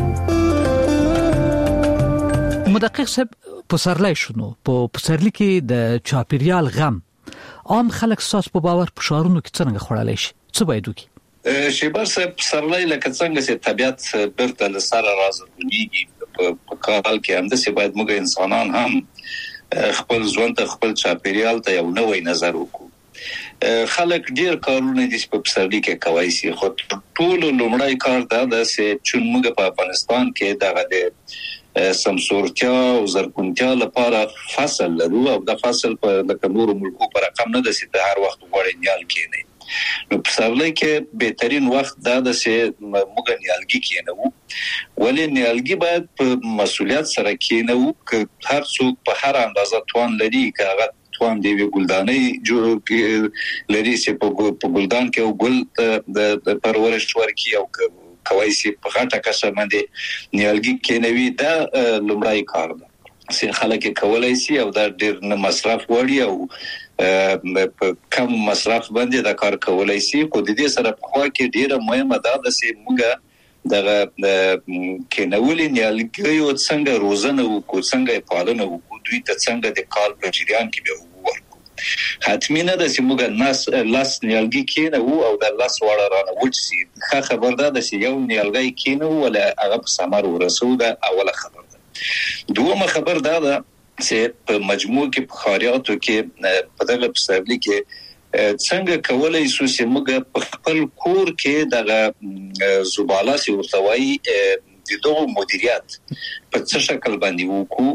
مدقق صاحب پسرلی شنو په پسرلی کې د چاپیریال غم عام خلک ساس په باور په شهرونو کې څنګه خورلای شي؟ څه باید وکړي؟ شیبر صاحب پسرلی لکه څنګه چې طبيعت برته لسره راځي په کال کې هم د څه باید موږ انسانان هم خپل ژوند ته خپل چاپیریال ته یو نوې نظر وکړو. خلک ډیر کارونه دي په پسرلی کې کوي سي خو ټول لومړی کار دا ده چې موږ په افغانستان کې دغه د سمسورتیا او زرغونتیا لپاره فصل لرو او د فصل په لکه نور ملکو پر رقم نه ده چې هر وخت غوړې نیال کېنه. نو پسرلی کې بهترین وخت دا ده چې موږ نیالګي کېنو ولې نیالګي باید په مسؤلیت سره کېنو که هر څوک په هر اندازه توان لري کاغه توان دی ګلدانې جوړ لري چې په ګلدان کې او ګل د پرورش ورکی او کوي چې په غټه کسه باندې نیالګي کېنوي دا لومړی کار ده چې خلک کولای شي او دا ډیر نه مصرف وړي او په کم مصرف باندې دا کار کولای شي خو د دې سره په خوا کې ډیره مهمه ده چې موږ دغه کېنولې نیالګي او څنګه روزنه وکړو څنګه پالنه وکړو دوی ته څنګه د کال په جریان کې به ورکو. حتمی نه ده چې موږ لاس نیالګي کېنو او د لاس وړه رانه وځي. ښه خبر ده چې یو نیالګي کېنو ولا هغه په ثمر ورسو ده اوله خبر ده. دومره خبر ده چې په مجموع کې په خاریاتو کې په دغه پسرلی کې څنګه کولای شو چې موږ په خپل کور کې دغه زباله سي ورتوي د دوه مدیریت په څه شکل باندې وکړو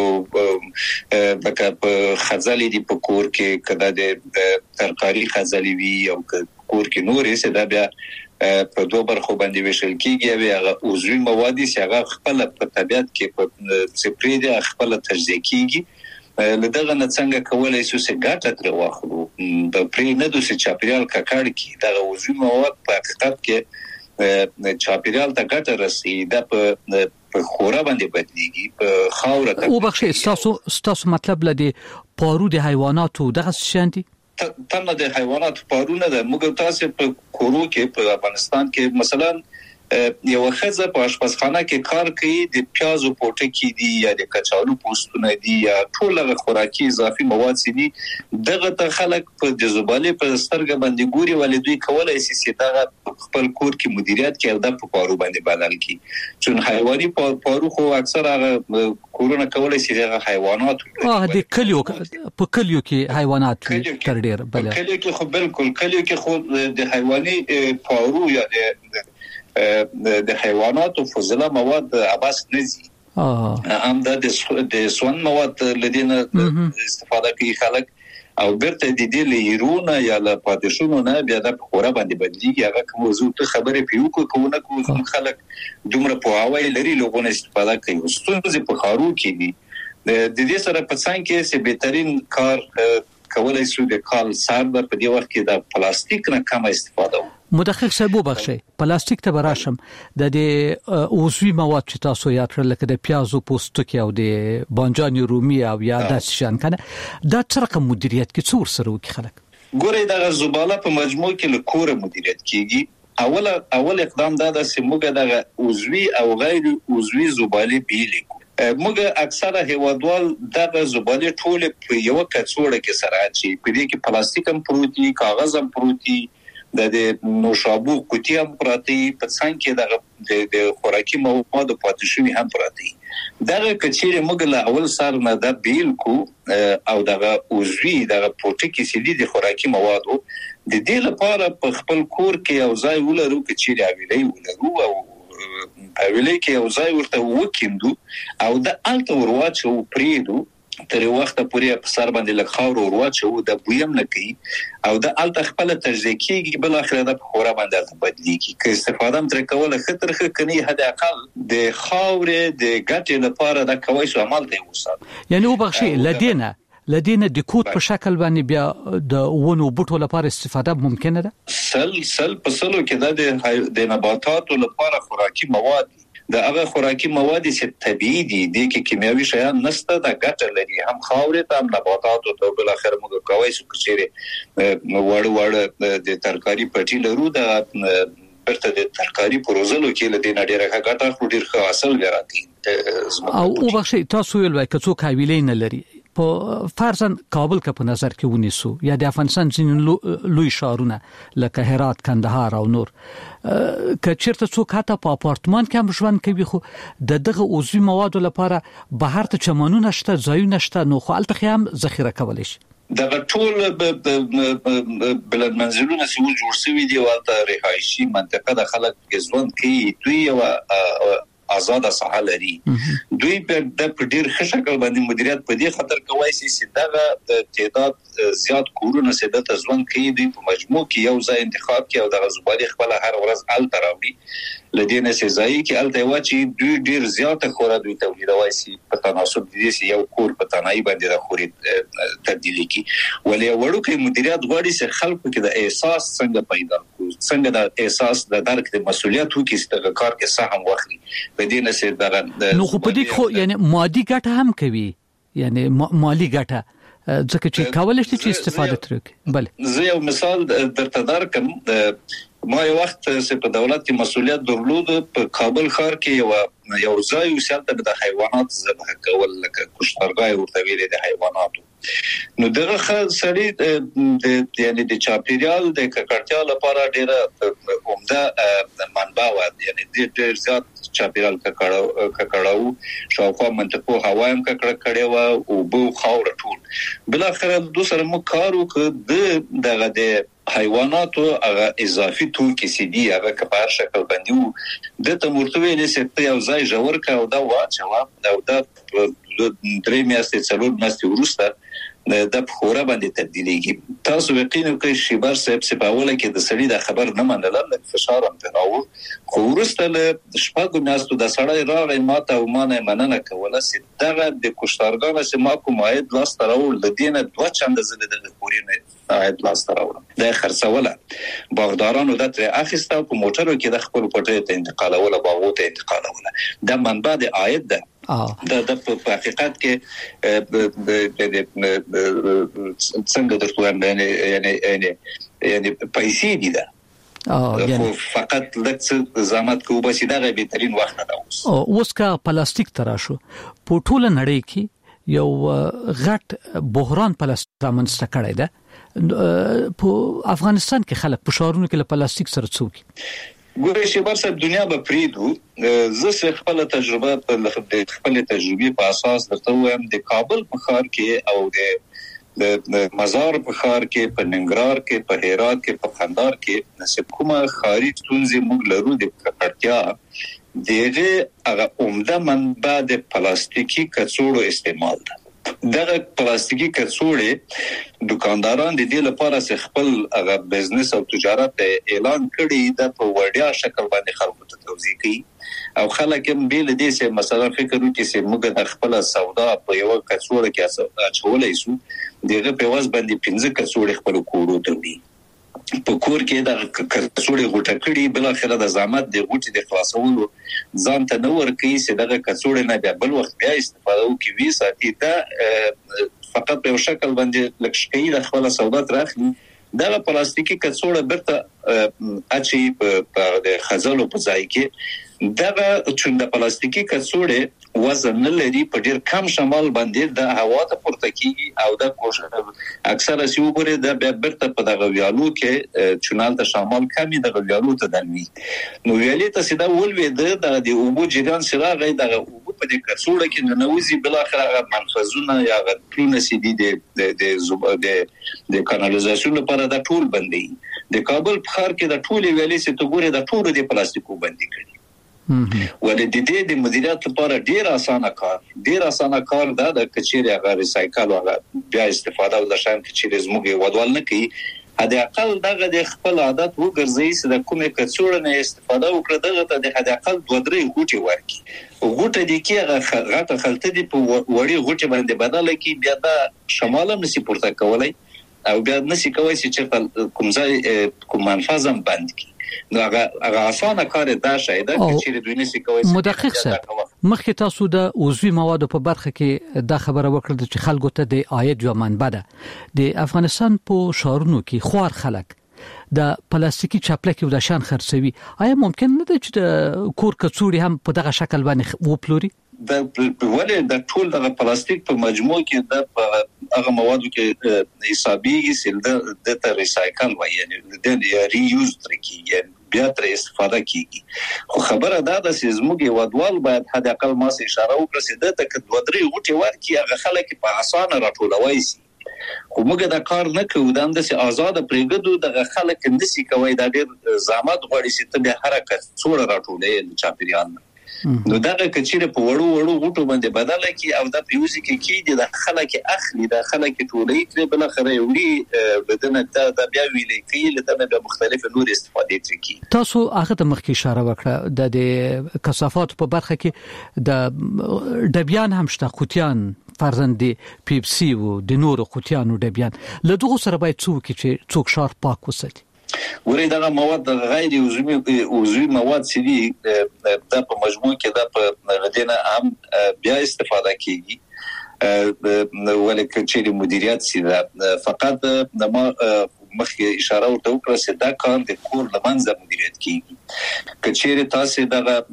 لکه په خزالي دی په کور کې کدا د ترکاری خزالي وی او کور کې نورې څه دا بیا په دوه برخو باندې وشل کیږي او هغه عضوي مواد چې هغه خپل په طبيعت کې په سپری دي خپل تجزیه کیږي. لدغه نه څنګه کولای شو چې ګټه تر واخلو د پرې نه د چاپیریال ککړ کی دا عضوي مواد په حقیقت کې چاپیریال ته ګټه رسي دا په خورا باندې بدليږي په خاور ته. او بخښه ستاسو مطلب لدی پارو د حیواناتو دغه شاندي تنه د حیوانات پارونه د موږ تاسو په کورو کې په افغانستان کې مثلا یو خزه په آشپزخانه کې کار کوي د پیازو پوټکی دي یا د کچالو پوستونه دي یا ټول خوراکي اضافي مواد دي دغه ته خلک په د زباله په سترګه باندې ګوري ولې دوی کولای شي چې دا خپل کور کې مدیریت کوي د پارو باندې بدل کی چون حیواني پارو خو اکثر هغه کورونه کولای شي هغه حیوانات د کلیو په کلیو کې حیوانات تر ډیر بل کلیو کې خو بالکل کلیو کې خو د حیواني پارو یا د حیواناتو فضله مواد عباس نزي هم د سون مواد لدينا استفاده کوي خلک او برته د دې لیرونه یا لا پاتشونو نه بیا د خورا باندې بدلیږي هغه موضوع ته خبره پیو کوونه کوم خلک دومره په هواي لري لوګونه استفاده کوي ستونزې په خارو کې دي د دې سره په څنګه کې چې بهترین کار کولای شو د کال سار په دې وخت کې د پلاستیک نه کم استفاده مدقق صاحب وبخښئ پلاستیک ته براشم د عضوي مواد چې تاسو یاد کړل لکه د پیازو پوستکی او د بانجان رومي او یا د شان کنه دا څرګه مدیریت کې څور سره وکړي خلک ګورې د زباله په مجموع کې له کوره مدیریت کیږي اول اقدام دا د سیموګه د عضوي او غیر عضوي زباله بیلې موږ اکثره هیوادوال دغه زباله ټول په یو کڅوړه کې سره اچي په دې کې پلاستیک هم پروتي کاغذ هم پروتي د نوشابو کوټي هم پراتی په څنګه کې د خوراکي مواد پاتې شوی هم پراتی دغه کچېره موږ له اول سره نه د بیل کو او دغه عضوي دغه پروتیکي سړي د خوراکي موادو د دې لپاره په خپل کور کې یو ځای ولرو کچېره ویلې ولرو او اویلې کې یو ځای ورته وکیندو او د الته ورواچو پریدو تر وخت پورې په سر باندې لږ خاور ورواچو د بویم نه کوي او د الته خپل تجزیه کیږي بل اخر د خورا باندې بدلیږي که استفاده تر کوله خطر کني حد اقل د خاور د ګټې لپاره د کوي شو عمل دی وسات یعنی وبخښي لدينا د کوټ په شکل باندې بیا د ونو بوټو لپاره استفاده ممکنه ده سل په سلو کې د نباتاتو لپاره خوراکي مواد د هغه خوراکي مواد چې طبيعي دي د کیمیاوي شیان نشته د ګټه لري هم خاورې ته هم نباتاتو ته بل اخر موږ کوي چې چیرې وړ د ترکاری پټي لرو د برته د ترکاری پروزلو کې لدې نډیره ګټه خو ډیر ښه حاصل لري او وبخښي تاسو ویل وای کڅو کاویلې نه لري په فرضاً کابل کا په نظر کې ونیسو یا د افغانستان ځینې لوی شهرونه لکه هرات کندهار او نور کچیرته څوک حتی په اپارتمان کې هم ژوند کوي خو دغه عضوي موادو لپاره بهر ته چمنونه شته ځایونه شته نو خو الته هم ذخیره کولای شي دا ټول بلد منزلونه چې جوړ شوي دي ولته رهایشي منطقه د خلک ژوند کوي دوی او آزاد ساحه لري دوی په ډیر ښه شکل باندې مدیریت په دې خاطر کوي چې دغه د تعداد زیات کورونه سده ته ژوند کوي دوی په مجموع کې یو ځای انتخاب کوي او د غزبالي خپل هر ورځ ال تراوي لدينا سزای کې الته واچي دوی ډیر زیات خورا دوی تولیدوي سي په تناسب دي چې یو کور په تنهایی باندې د خوري تبدیلی کی ولې وړو کې مدیریت غواړي چې خلکو کې د احساس څنګه پیدا کوي څنګه د احساس د درک د مسولیت وکړي چې د کار کې سهم واخلي په دې نه سي دغه نو خو په دې خو یعنی مادي ګټه هم کوي یعنی مالی ګټه ځکه چې کولای شي چې استفاده ترې بله زه یو مثال درته درکم ما یو وخت چې په دولت کې مسولیت درلود په کابل ښار کې یو ځای وسالته د حیوانات ذبح کول لکه کشتارګاه ورته ویل د حیواناتو نو دغه سړی یعنی د چاپیریال د ککړتیا لپاره ډیره عمده منبع و یعنی ډیر زیات چاپیریال ککړاو شاوخوا منطقو هوا هم ککړه و او بو خاور ټول بل اخر دوسر مو کارو ک دغه د حیواناتو هغه اضافي توکي سي دي هغه کبار شکل باندې د تمورتوي لسته یو ځای جوړ کا او دا واچو او دا درې میاشتې څلور میاشتې وروسته د خورا باندې تبدیلیږي تاسو یقینا کوي شیبر صاحب سپاوله کې د سړي د خبر نه منل لکه فشار هم تراو خو وروسته له شپږ میاشتو د سړی راغی ماته او مانه مننه کوله چې دغه د کشتارګانو چې ما کوم عاید لاس تراول لدینه دوه چنده زله د خورینه عاید لاس تراول د خرڅوله باغدارانو د تر اخیسته په موټرو کې د خپل پټه ته انتقالوله باغو ته انتقالوله د منبع د عاید ده د په حقیقت کې څنګه درته یعنی پیسې دي ده یعنی فقط لکه زحمت کوو بس دا بهترین وخت ده اوس کا پلاستیک تراشو په ټوله نړۍ کې یو غټ بحران پلاستیک رامنځته کړی ده په افغانستان کې خلک په شهرونو کې له پلاستیک سره څوک ګورې شیبر صاحب دنیا به پریدو زه خپل تجربه په اساس درته وایم د کابل په ښار کې او د مزار په ښار کې په ننګرهار کې په هرات کې په قندهار کې نسب کومه خارج ستونزې موږ لرو د ککړتیا دغه هغه عمده منبع د پلاستیکي کڅوړو استعمال ده دغه پلاستیکي کڅوړې دکانداران د دې لپاره چې خپل هغه بزنس او تجارت اعلان کړي د په وړیا شکل باندې خلکو ته توضیح کوي او خلک هم بیل دې چې مثلا فکر وکړي چې موږ د خپل سودا په یو کڅوړه کې اچولای شو دغه په واس باندې 15 کڅوړې خپل کورو ته وي په کور کې د کڅوړې غوټه کړي بل اخر د زحمت د غوټې د خلاصولو ځان ته نور کوي چې دغه کڅوړې نه بیا بل وخت بیا استفاده وکړي وی ساتي دا فقط په شکل باندې لکشکې د خپل سودا ترخي دا پلاستیکي کڅوړه برته اچي په د خزلو په ځای کې دا چې د پلاستیکي کڅوړې وزن نه لري په ډیر کم شمال باندې د هوا ته پورته کیږي او د کوشش اکثره سی وګوره د برته په دغه ویالو کې چونال ته شمال کمی دغه ویالو ته دنوي نو ویالې ته سیده ولوي د اوبو جریان سره غي دغه اوبو په دې کڅوړه کې ننوزي بل اخر منفذونه یا غټونه سي دي د کانالیزاسیون لپاره د ټول بندي د کابل په ښار کې د ټول ویالې سي ته ګوره د ټول د پلاستیکو بندي کړي ولې د مدیریت لپاره ډیر اسانه کار دا د کچېری هغه ریسایکل او بیا استفاده او د شان کچېری زموږ ودوال نه کوي هدا اقل دغه د خپل عادت وګرځي چې د کومه کڅوړه نه استفاده وکړه دغه د هدا اقل 2-3 غوټي ورکی غوټه دي کې غټه خلته دي په وړي غوټي باندې بدل کی بیا د شمال نسی پورته کولای او بیا نسی کوي چې کوم ځای کوم منفذم بند کی نو هغه اسانه کار دا شي دا چې دوی نشي کوي. مدقق صاحب مخکې تاسو د عضوي موادو په برخه کې دا خبره وکړه چې خلکو ته د عاید یو منبع ده. د افغانستان په شهرونو کې خوار خلک د پلاستیکي چاپلکي او د شان خرڅوي. آیا ممکن نه ده چې د کور کڅوړي هم په دغه شکل باندې وپلوري؟ د ولې د ټول د پلاستیک په مجموع کې د هغه موادو کې حسابيږي چې د ریسایکل وایي یعنی د ری یوز ترکیږي بیا تر استفاده کیږي. خو خبره دا ده چې زموږ ودوال باید حد اقل ما سه اشاره وکړي چې د تک 2-3 غوټي ورکی هغه خلک په اسانه راټولوي شي. خو موږ دا کار نه کوو د اندسه آزاد پرېګدو د خلک نسی کوي دا ډېر زحمت غواړي چې ته به حرکت څوره راټولې چاپیریال نو دا کچېره په وړو غوټو باندې بدله کی او دا پیوزي کې د خلک اخلي د خلک ټولې کړي بل خره وړي بدنه دا بیا ویلې کې لته به مختلف نور استفاده کوي. تاسو هغه ته مخکې اشاره وکړه د کثافات په برخه کې د ډبیان هم شته قوتیان فرزند پیپسي او د نورو قوتیانو ډبیان له دغه سره باید څوک چې څوک شار پاک وساتي. ورې دا مواد غیر عضوي مواد چې دي د په مجموع کې د په غدنه هم بیا استفاده کیږي ولکه چې مدیریت سي دا فقط د ما مخکې اشاره ورته وکړه چې دا کار د کور لمنځه مدیریت کیږي. کچېره تاسو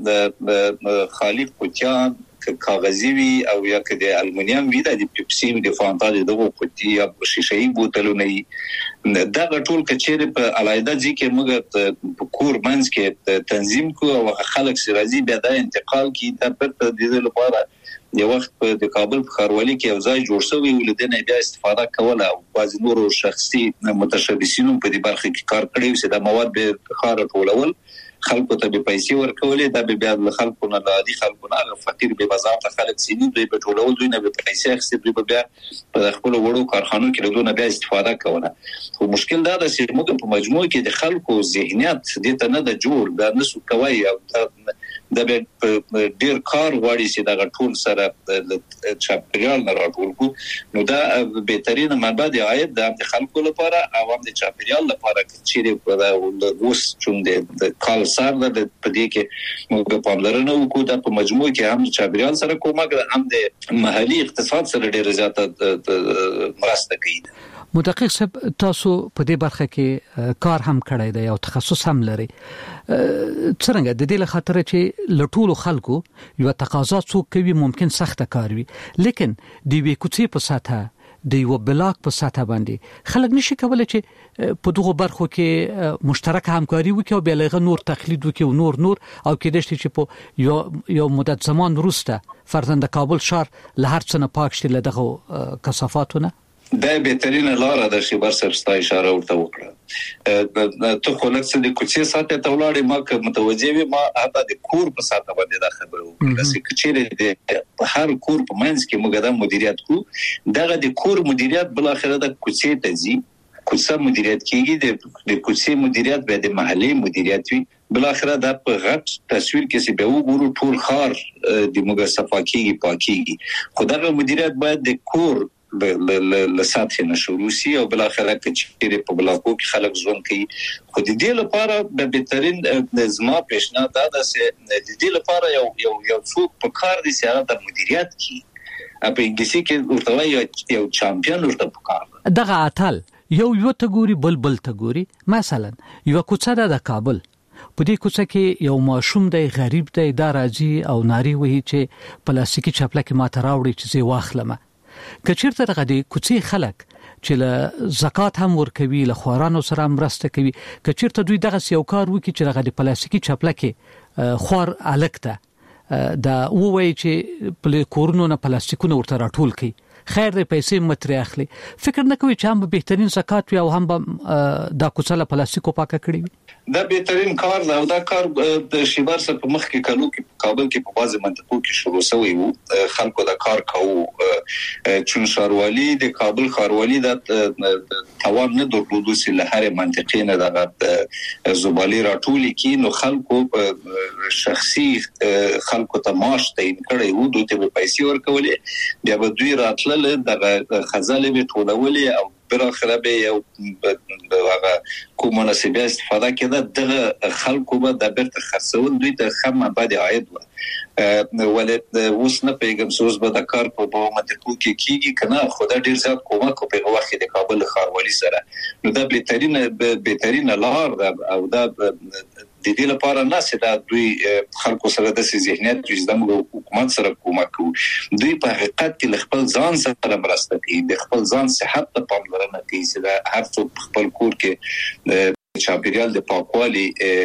د خالق قوتیان کاغذي وي او یا که د المونیم وي د پیپسي د فانتا دغه قوتي یا شیشه‌ای بوتلونه دا ټول کچېره په علایده ځکه موږ په کور منځ کې تنظیم کو او خلک سي راځي بیا د انتقال کی د پرته د لپاره یو وخت په د کابل په خاروالي کې یو ځای جوړ شوی ولدنه بیا استفاده کوله او بعض نورو شخصي متشبثینو په دې برخه کې کار کړی چې د مواد به خار ټولول خلکو ته به پیسې ورکولې دا به بیا د خلکو نه عادي خلکو نه فقیر به بازار ته خلک سینې دوی په ټولول دوی نه به پیسې اخیستي دوی بیا په خپل وړو کارخانو کې له بیا استفاده کوله. خو مشکل دا ده چې موږ په مجموع کې د خلکو ذهنیت دې ته نه د جوړ دا نسو کوي او د ډیر کار غواړي چې دا ټول سره چاپیریال نه راټول کو نو دا بهترینه منبع دی عاید د خلکو لپاره او هم د چاپیریال لپاره چې په اوس چون د کال سره د پدې کې موږ پاملرنه وکړو د په مجموع کې هم چاپیریال سره کومک هم د محلي اقتصاد سره ډیر زیاته مرسته کوي. مدقق صاحب تاسو په دې برخه کې کار هم کړی دی او تخصص هم لري. څنګه د دې لپاره چې لټول خلکو یو تقاضا څوک کوي ممکن سخت کار وي لیکن د وی کوڅې په ساته د یو بلاک په ساته باندې خلک نشي کولای چې په دغه برخو کې مشترک همکاري وکړي او بلغه نور تقلید وکړي او نور او کې دشت چې په یو مدت زمان وروسته فرزند کابل شهر له هر څه نه پاک شي له دغه کثافاتونه دا بهترینه لاره ده چې برسر ستا اشاره ورته وکړه. ته خو لکه د کوڅې ساته ته ولاړې ما که متوجه وي ما حتی د کور په ساته باندې دا خبره وکړه چې د هر کور په منځ کې موږ د مدیریت کو دغه د کور مدیریت بل اخره د کوڅې ته ځي کوڅه مدیریت کیږي د کوڅې مدیریت به د محلي مدیریت وي بل اخره د په غټ تصویر کې چې به وګورو ټول خار د موږ صفاکیږي پاکيږي خدای مدیریت باید د کور له سطح نشو سي او بل اخره کې په بلاکو کې خلک ژوند کوي خو د دې لپاره د بهترین نظام پیشنهاد دا ده چې د دې لپاره یو څوک په کار دي چې هغه د مدیریت کی په انګلیسي کې ورته یو چمپیون ورته پکار دغه اتل یو ته ګوري بل ته ګوري مثلا یو کوڅه د کابل په دې کوڅه کې یو ماشوم دی غریب دی دا راځي او ناری وਹੀ چې پلاستیکي چپلکه ماته راوړي چې زه واخلم کچیرته دغه د کوڅې خلک چې له زکات هم ورکوي له خوارانو سره مرسته کوي کچیرته دوی دغه یو کار وکړي چې دغه د پلاستیکي چپلکه خوار الکته دا وایي چې په کورونو نه پلاستیکونه ورته راټول کړي خیر دې پیسې متري اخلي فکر نه کوي چې هم بهترین زکات وي او هم دا کوڅه له پلاستیکو پاکه کړي وي دا بهترین کار دا او دا کار د شیبر سره په مخ کې کلو کې کابل کې په بازي منطقو کې شروع شوی وو خلکو دا کار کوو چون شاروالي د کابل خاروالي د توان نه درلودو چې له هر منطقې نه د زبالي راټولي کې نو خلکو شخصي خلکو ته معاش تعین کړي وو دوی ته پیسې ورکولې بیا به دوی راتلل د خزانه به ټولولې او بالاخره به یو هغه کوم مناسبه استفاده کړه د خلکو به د بیرته خرڅول دوی ته خمه بعد عاید ولې اوس نه پیغام سوز به د کار په منطقو کې کیږي کنه خدای ډیر زیات کومک په وخت د کابل ښاروالي سره نو دا بهترین لار ده او دا د دې لپاره نه چې دا دوی خلکو سره د ذهنیت چې د حکومت سره کومک کوي دوی په حقیقت کې خپل ځان سره مرسته کوي د خپل ځان صحت ته پاملرنه کوي چې دا هر څوک خپل کور کې چاپیریال د پاکوالي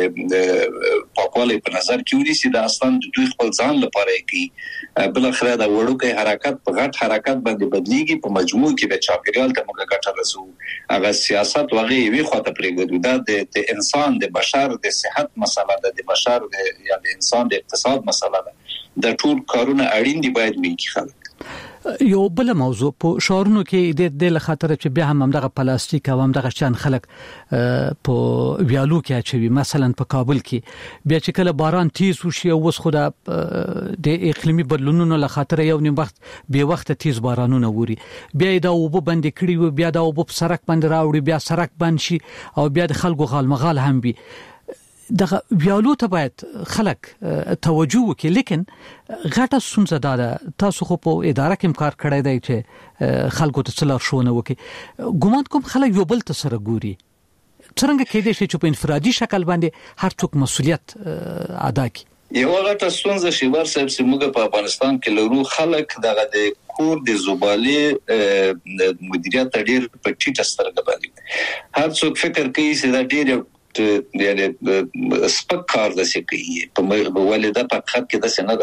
په نظر کې ونیسي دا اصلا دوی خپل ځان لپاره کوي بل اخر دا وړوکی حرکت په غټ حرکت باندې بدلیږي په مجموع کې د چاپیریال ته موږ ګټه رسو هغه سیاست وغه وی خواته پرېږدو دا د انسان د بشر د صحت مسله ده د بشر یا د انسان د اقتصاد مسله ده د ټول کارونه اړین دي باید وکړي خلک یو بل موضوع په شهرونو کې د لخاطر چې بیا هم دغه پلاستیک او هم دغه شان خلک په ویالو کې اچوي مثلا په کابل کې بیا چې کله باران تیز وشي او وس خو د اقلیمي بدلونونو لخاطر یو نیم وخت به وخت تیز بارانونه ووري بیا دا وبو باندې کړي و بیا دا وبو په سرک باندې راوړي بیا سرک بند شي او بیا د خلکو غالمغال هم وي دغه ویالو ته باید خلک توجه وکړي لیکن غټه ستونزه ده تاسو خو په اداره کې کار کړی دی چې خلکو ته څلور شونه وکړي ګومان کوم خلک یو بل ته سره ګوري څنګه کېدای شي چې په انفرادي شکل باندې هر څوک مسؤلیت ادا کړي یو غټه ستونزه شي ورسره چې موږ په افغانستان کې لرو خلک دغه د کور د زبالې مدیریت ډیر په ټیټه سترګه باندې هر څوک فکر کوي چې دا ډیر یعنی سپک کار د سکی په ولې د پخات کې د سنه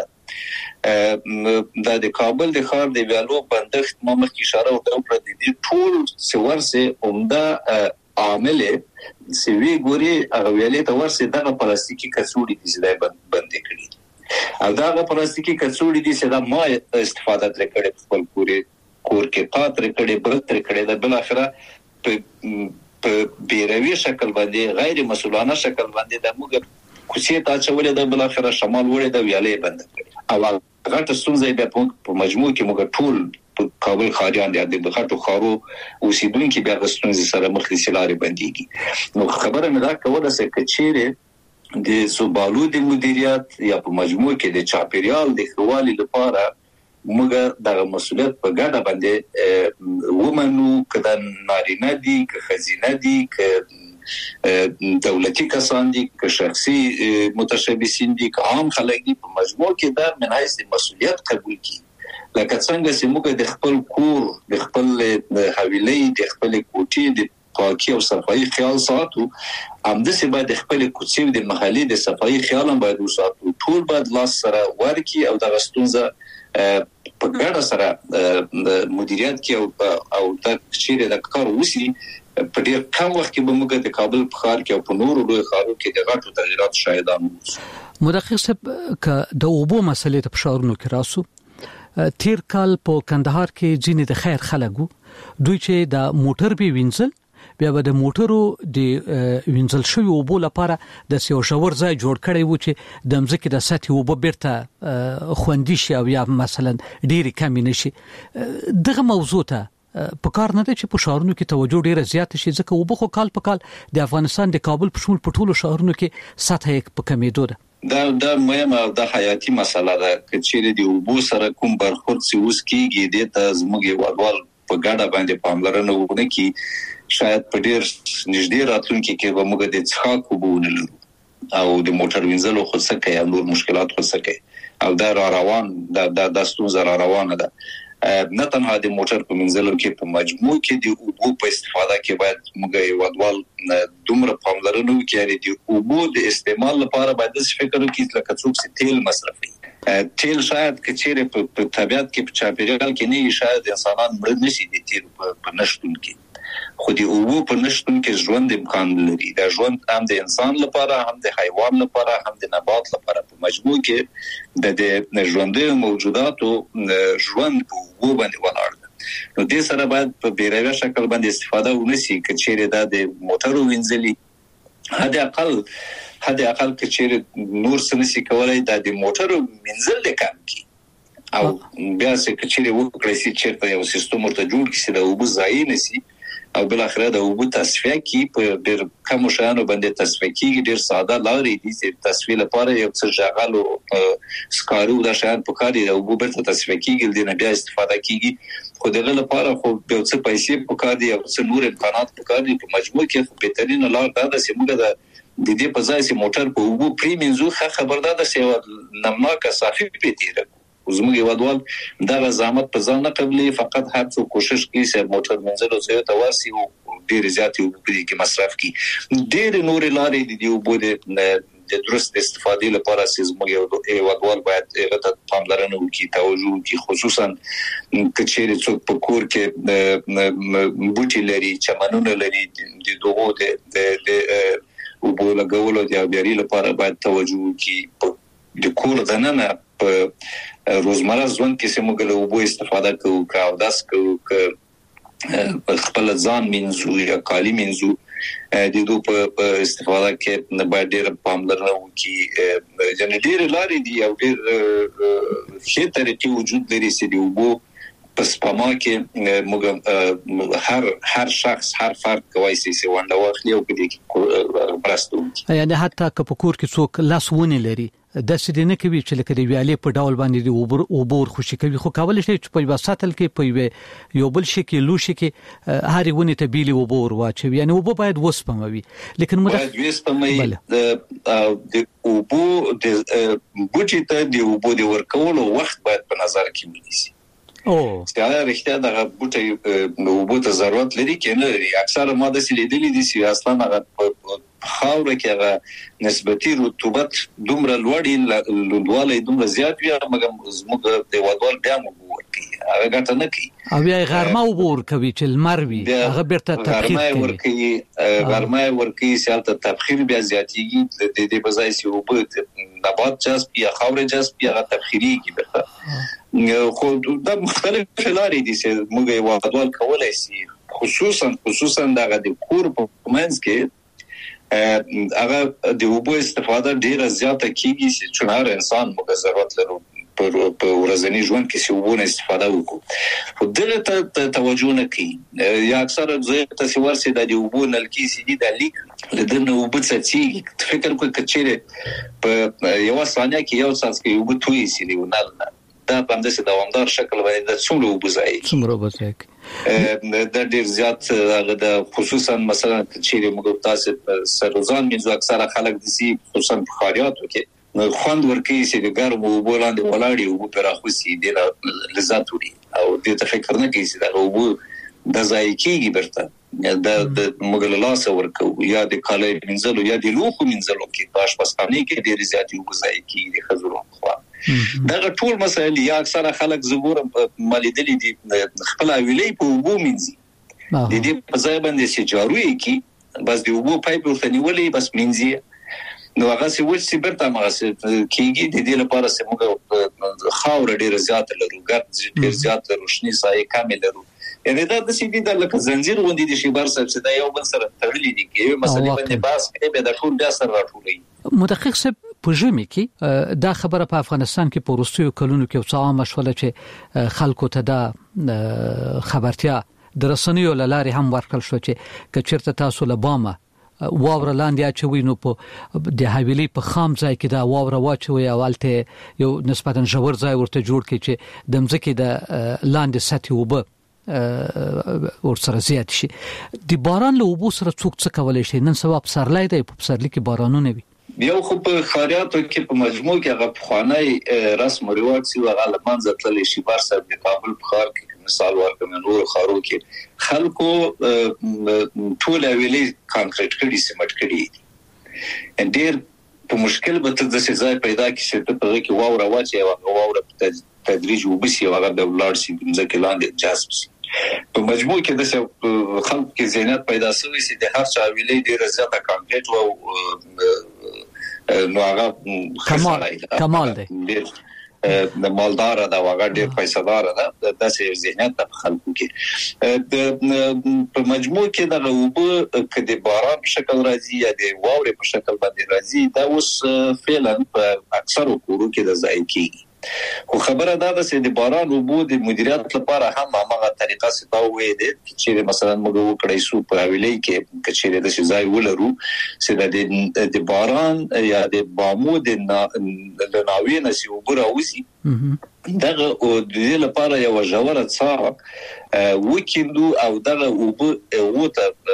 ده د کابل د خار د ویالو بندښت مخ اشاره وکړه د دې ټول سورسه عمده عامل سوي ګوري هغه ویلې ته ورسه د پلاستیکي کڅوړي د ځای بندې کړي او دا پلاستیکي کڅوړي د څه د ما استفاده کړي خپل کور کې پاتره کړي برتر کړي د بل اخره په بیروي شکل باندې غیر مسؤلانه شکل باندې د موږ کوڅې ته چولې د بل اخره شمال وړي د ویالې بند کړي او غټه ستونزه به په مجموع کې موږ ټول په کابل خاریان د غټو خارو اوسیدونکو بیا غستونځ سره مخ دي سلاري باندېږي نو خبره مې دا کوله چې چیرې د زبالو د مدیریت یا په مجموع کې د چاپیریال د خوالي لپاره موږ د مسؤلیت په ګډه باندې ومنو کله نارینه دي که خزینه دي که دولتي کسان دي که شخصي متشبثین دي که عام خلک دي په مجموع کې دا من حیث مسؤلیت قبول کړي لکه څنګه چې موږ د خپل کور د خپل حویلې د خپل کوټې د پاکي او صفایي خیال ساتو همداسې باید خپل کوڅې د محلي د صفایي خیال هم باید وساتو ټول باید لاس سره ورکی او د غستونزه په ګډه سره مدیریت کې او د چیرې د کار وسی په ډیر کم وخت کې به موږ د کابل په ښار کې او په نورو لوی ښارونو کې د غټو تغیرات شاهدان وو مدقق صاحب ک د اوبو مسلې ته په شهرونو کې راسو تیر کال په کندهار کې ځینې د خیر خلکو دوی چې د موټر به وینځل بیا به د موټرو د وینځل شوی اوبو لپاره د سیو شاور ځای جوړ کړی و چې د مځکې د سطح اوبو بیرته خوندي شي او یا مثلا ډېری کم نشي دغه موضوع ته په کار نه دی چې په شهرونو کې توجه ډیره زیات شي ځکه اوبو خو کال په کال د افغانستان د کابل په شمول په ټولو شهرونو کې سطح یې په کمیدو ده دا مهمه او د حیاتي مسله ده چې د اوبو سره کوم برخورد سی اوس کېږي د تزمږي وادوال په ګډه باندې پاملرنه وکړي کی شاید په ډیر نږدې راتلونکي کې به موږ د څښاک اوبه ولرو او د موټر وینځلو خو څه کوي نور مشکلات خو څه کوي او دا روان د ستونزه روانه ده نه تنها د موټر په منځلو کې په مجموع کې د اوبو په استفاده کې باید موږ وادوال دومره پاملرنه وکړي د اوبو د استعمال لپاره باید فکر وکړي لکه څوک تیل مصرفي تیل شاید کچېره په طبيعت کې په چاپیریال کې نه شاید انسانان مړ نشي د تیل په نشټون کې خو د اوبو په نشټون کې ژوند امکان لري دا ژوند هم د انسان لپاره هم د حیوان لپاره هم د نبات لپاره په مجموع کې د ژوندۍ موجوداتو ژوند په اوبو باندې ولاړ دی نو د سره باید په بیروي شکل باندې استفاده ونشي کچېره د موټرو وینځلي حد اقل کچېره نور سنسي کولای د موټرو وینځل کم کی او بیا چې کچېره وکړي چې چیرته یو سیستم ورته جوړ کړي د اوبو ځای نشي او بل اخره د اوبو تصفیه کی په ډیر کم شانو باندې تصفیه کی ډیر ساده لارې دي چې تصفیه لپاره یو څه ژغالو سکارو د شان په کار دی او اوبو برته تصفیه کیږي د نه بیا استفاده کیږي خو دغه لپاره خو یو څه پیسې په کار دي او څه نور امکانات په کار دي په مجموع کې خو بهترین لار دا ده چې موږ د دې په ځای چې موټر په اوبو پریمنځو خبردار ده چې نمناکه صافي پیتیره زموږ یوادوال دا زحمت په ځان نه قبلي فقط هر څو کوشش کوي چې موټر منځلو ځای ته ورسي او ډیر زیاتې اوبه کې مصرف کوي ډیر نور لارې دي اوبو د درست استفادې لپاره چې زموږ یوادوال باید هغه پاملرنه وکړي توجه وکړي خصوصا کچېره څوک په کور کې بوټي لري چمنونه لري د دوغو د اوبو لګولو د بیاري لپاره باید توجه وکړي د کور دننه په روزمره ژوند کې سمګل اوبو استفاده کوو او داس کوو ک خپل ځان منځو یا کالی منځو د دوی په استفاده کې باید ډېر پاملرنه وکړي چې ډېر لارې دي او ډېر ښه طریقې وجود لري چې د اوبو په سپما کې موږ هر شخص هر فرد کوي چې ونده واخلي او کې برستو یعنی حتی که په کور کې څوک لاسونه لري د سړي نه کوي چې لکه دی ویالې په ډول باندې دی اوبور خوشي کوي خو کول شي چې په وساتل کې په یو بل شي کې لوشي کې هاري ونی ته بیلی اوبور واچوي یعنی اوبو باید وسپموي لیکن باید وسپموي د اوبو د بوټي ته د اوبو د ورکولو وخت باید په نظر کې ونیسي ستاره رښتیا د بوټي اوبو ته ضرورت لري کې نه لري اکثر ماده سي لیدلې دي چې اصلا هغه خاوره کې هغه نسبتي رطوبت دومره لوړی لوړوالی دومره زیات وي مګر زموږ د وادوال بیا مو ورکی هغه ګټه نه کوي او بیا غرمه وبور کوي چې لمر وي هغه بیرته تبخیر کوي غرمه ورکی سالته تبخیر بیا زیاتیږي د دې بځای چې وبو نبات جذب یا خاوره جذب یا تبخیری کی برخه خو د مختلف لارې دي چې موږ وادوال کولای شي خصوصا دغه د کور په منځ کې هغه د اوبو استفاده ډیره زیاته کیږي چې هر انسان موږ ضرورت لرو په ورځنی ژوند کې چې اوبو استفاده وکړو خو دغه ته توجه نه کوي یا اکثر ځای ته ورسي د اوبو نلکی سي دي د لیک لدنه اوبو څخه فکر کوي کچېره په یو ثانیه کې یو څاڅکی اوبو توي سي دی ونل دا په همداسې دوامدار شکل باندې د څومره اوبو ځای د ډیر زیات هغه د خصوصا مثلا چې موږ تاسو سروزان منځو اکثره خلک دي خصوصا په خاریاتو کې خوند ورکوي چې د ګرم اوبو لاندې ولاړی اوبو پر اخوسي د لذت وړي او د فکر نه کوي چې د اوبو د ځای کېږي برته د موږ له لاسه ورکو یا د کالای منځلو یا د لوخو منځلو کې باش پسخاني کې ډیر زیات اوبو ځای کېږي د خزرو خوا دغه ټول مسایل یا اکثره خلک زګور مالیدلې دي خپل ویلې په اوبو منځي د دې په ځای باندې چې جاروي کی بس د اوبو پایپ ورته نیولې بس منځي نو هغه څه وڅ برته هغه کېږي د دې لپاره چې موږ خاور ډیر زیات لرو ګرد ډیر زیات روشنی سایه کامل لرو یعنی دا د سیدی د لکه زنجیر غوندي د شی بار صاحب چې دا یو بل سره تړلې دي کې مسلې باندې باس کې به د ټول د اثر راټولې مدقق صاحب په ژمي کې دا خبره په افغانستان کې په وروستیو کلونو کې څه عامه شوله چې خلکو ته دا خبرتیا د رسنیو لارې هم ورکړل شو چې کچرته تاسو له بامه واوره لاندې اچوي نو په د حویلی په خام ځای کې دا واوره واچوي اولته یو نسبتا ژور ځای ورته جوړ کړي چې د مځکې د لاندې سطح وبه ورسره زیات شي د باران له اوبو سره څوک څه کولای شي نن سبا په سرلای دی په سرلی کې بارانونه وي یو خو په خاریاتو کې په مجموع کې هغه پخوانی رسم او رواج سی هغه لمنځه تللی شي بار صاحب د کابل په ښار کې مثال ورکوم نور خارو کې خلکو ټول ویلې کانکریټ کړي سیمټ کړي ډېر په مشکل به تر څه ځای پیدا کړي چې په کې واوره واچي او واوره په تدریج وبسي او هغه د ولار سي ځکه لاندې جذب سي په مجموع کې د خلکو کې ذهنیت پیدا شوی چې د هر چا ویلې ډېر زیاته کانکریټ او نو هغه کمال دی د مالدار دا هغه ډېر پیسادار ده د داسې ذهنیت په خلکو کې په مجموع کې د اوبو کې د باران په شکل راځي یا د واورې په شکل باندې راځي دا اوس فعلا په اکثر کورو کې د ځای کېږي خو خبره دا ده چې د باران اوبو د مدیریت لپاره هم هغه طریقه ستاوي دي چې مثلا موږ وکړای سو په حواله کې چې د ځای ولرو چې د باران یا د بامو د ناوې نسی وګراوسی دغه او د دې لپاره یو ژوره څا وکیندو او دغه وته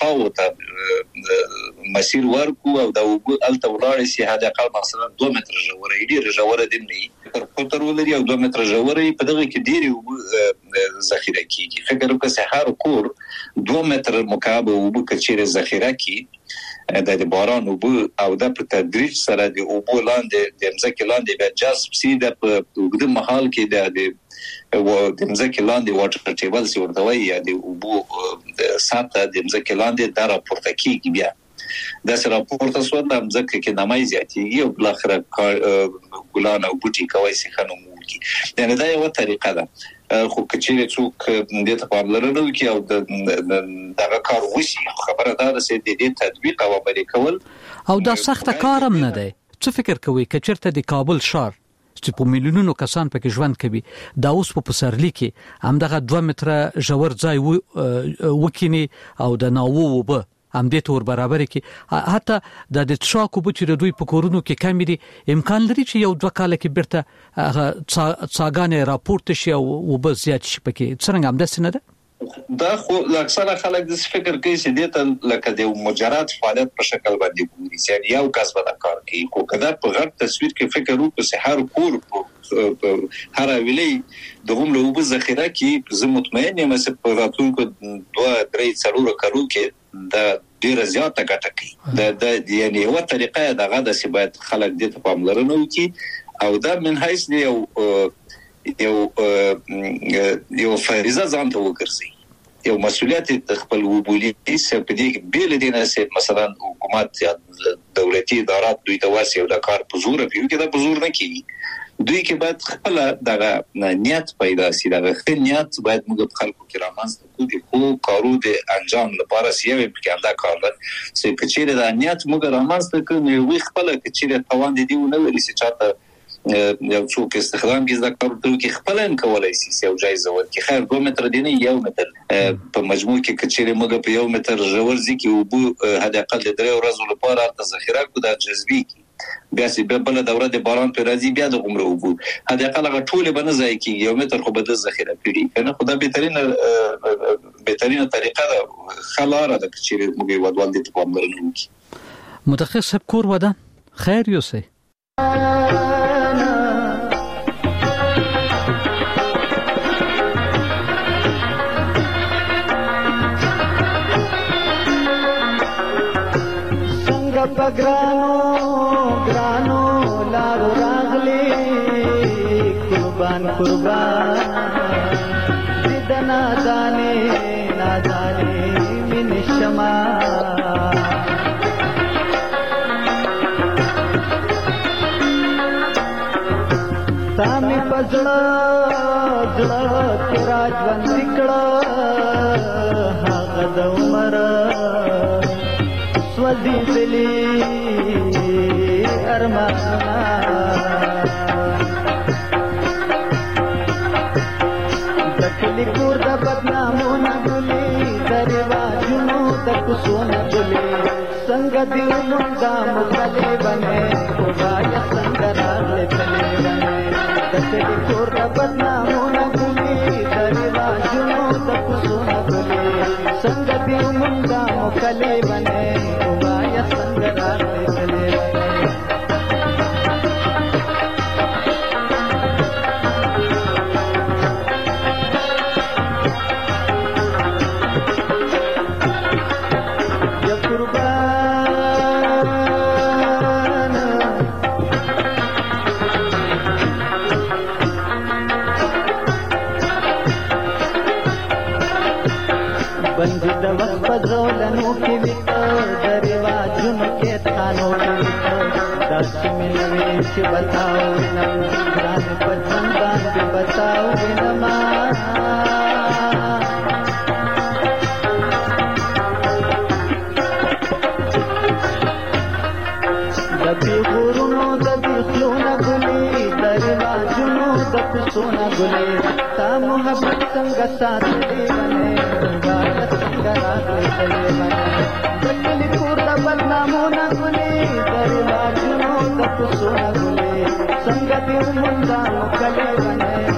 څاوته مسیر ورکو او دا الته ولاړ شي هدا قال مثلا 2 متر ژوره ډیره ژوره دی نه تر ولري او 2 متر ژوره په دغه کې ډیره ذخیره کیږي فکر وکړه چې هر کور 2 متر مکعب او کچېره ذخیره کی د باران او د په تدریج سره د اوبو لاندې د مځکې لاندې به جذب سي د وګړي محل کې د مځکې لاندې واټر ټیبل سي ورته وایي یا د اوبو سطح د مځکې لاندې د راپورته کیږي بیا د سره راپورته سو د مځکې کې نمای زیاتېږي او بل اخر ګلان او بوټي کوي سي خنوم کی یعنی دا یو طریقه ده خو کچېره څوک د ته پاملرنه وکي او دغه کار وشي خبره دا ده چې د دې تطبیق او عملي کول او دا سخت کارم نه دی څه فکر کوي کچرته د کابل شهر چې په میلیونونو کسان پکې ژوند کوي دا اوس په پسرلی کې همدغه 2 متر ژور ځای وکینی او د ناوو وب هم دې تور برابر کې حتی د څاکو بچی د دوی په کورونو کې کم دي امکان لري چې یو 2 کال کې برته څاګانې راپورته شي او وب زیات شي پکې څنګه هم داسې نه ده دا خو اکثره خلک د فکر کوي چې دې لکه د مجرد فعالیت په شکل باندې ګوري چې یو کس به دا کار کوي خو کله په غټ تصویر کې فکر وکړو چې هر کور هر ویلي د هم له وب ذخیره کې زه مطمئن یم چې په راتلونکو 2-3 څلور کارو کې دا ډیره زیاته ګټه کوي د یعنی یو طریقه دغه د سی باید خلک دې ته پاملرنه وکړي او دا من حیث یو فریضه ځان ته وګرځي یو مسؤلیت خپل وبولي چې په دې کې بیل دي نه مثلا حکومت یا دولتي ادارات دوی ته واسي او د کار په زور پیو کې دا په زور نه کوي دوی کې باید خپل دغه نیت پیدا شي دغه نیت باید موږ خلکو کې رامنځته کوو خو کارو د انجام لپاره سیمه کې انده کار چې کچېره د نیت موږ رامنځته کوو وي خپل کچېره توان دي نه لري چې چاته یو څوک استخدام کې دا کار کوي خپل ان کولای شي یو جایزه ورکړي خیر 2 متر دی نه 1 متر په مجموع کې کچېره موږ په 1 متر ژور ځکه او بو هدا اقل 3 ورځې لپاره د ذخیره کو د جذبي بیا سي بل دوره د باران په راځي بیا د عمره وګو هدا اقل ټوله بنه ځای کې 1 متر خو بده ذخیره کړي کنه خدای بهترینه طریقه ده خلاره د کچېره موږ ودوال دي په عمرونو کې متخصص کور ودا خیر یوسي ग्रानो लारो रागले कुर्बान जिदना जाने ना जाने मिन शमा सामी पजड़ा जड़ा तेरा जवन निकड़ा हाँ गद उमर स्वदी दिली अरमाना दखली कुर्दा बदनामो न गुली दरवा जुनो तक सोना गुली संग दिल मुंदा मुकले बने खुदाया संगरा ले चले बने दखली कुर्दा बदनामो न गुली दरवा जुनो तक सोना गुली संग दिल मुंदा मुकले बने खुदाया संगरा ले चले बने पजोलनों के भीतर दरवा जुन के थानों के भीतर 10 मिनट बताओ नम ग्राम पचंदान के बताओ नमा दबी गुरुनो दबी खलोना गुली दरवा څنګه ساتلې ونه خدای څنګه راغلې ونه دکلي کور د بدنامونه ګلې درواجونو د پسونه ګلې څنګه دې مونږه کلې ونه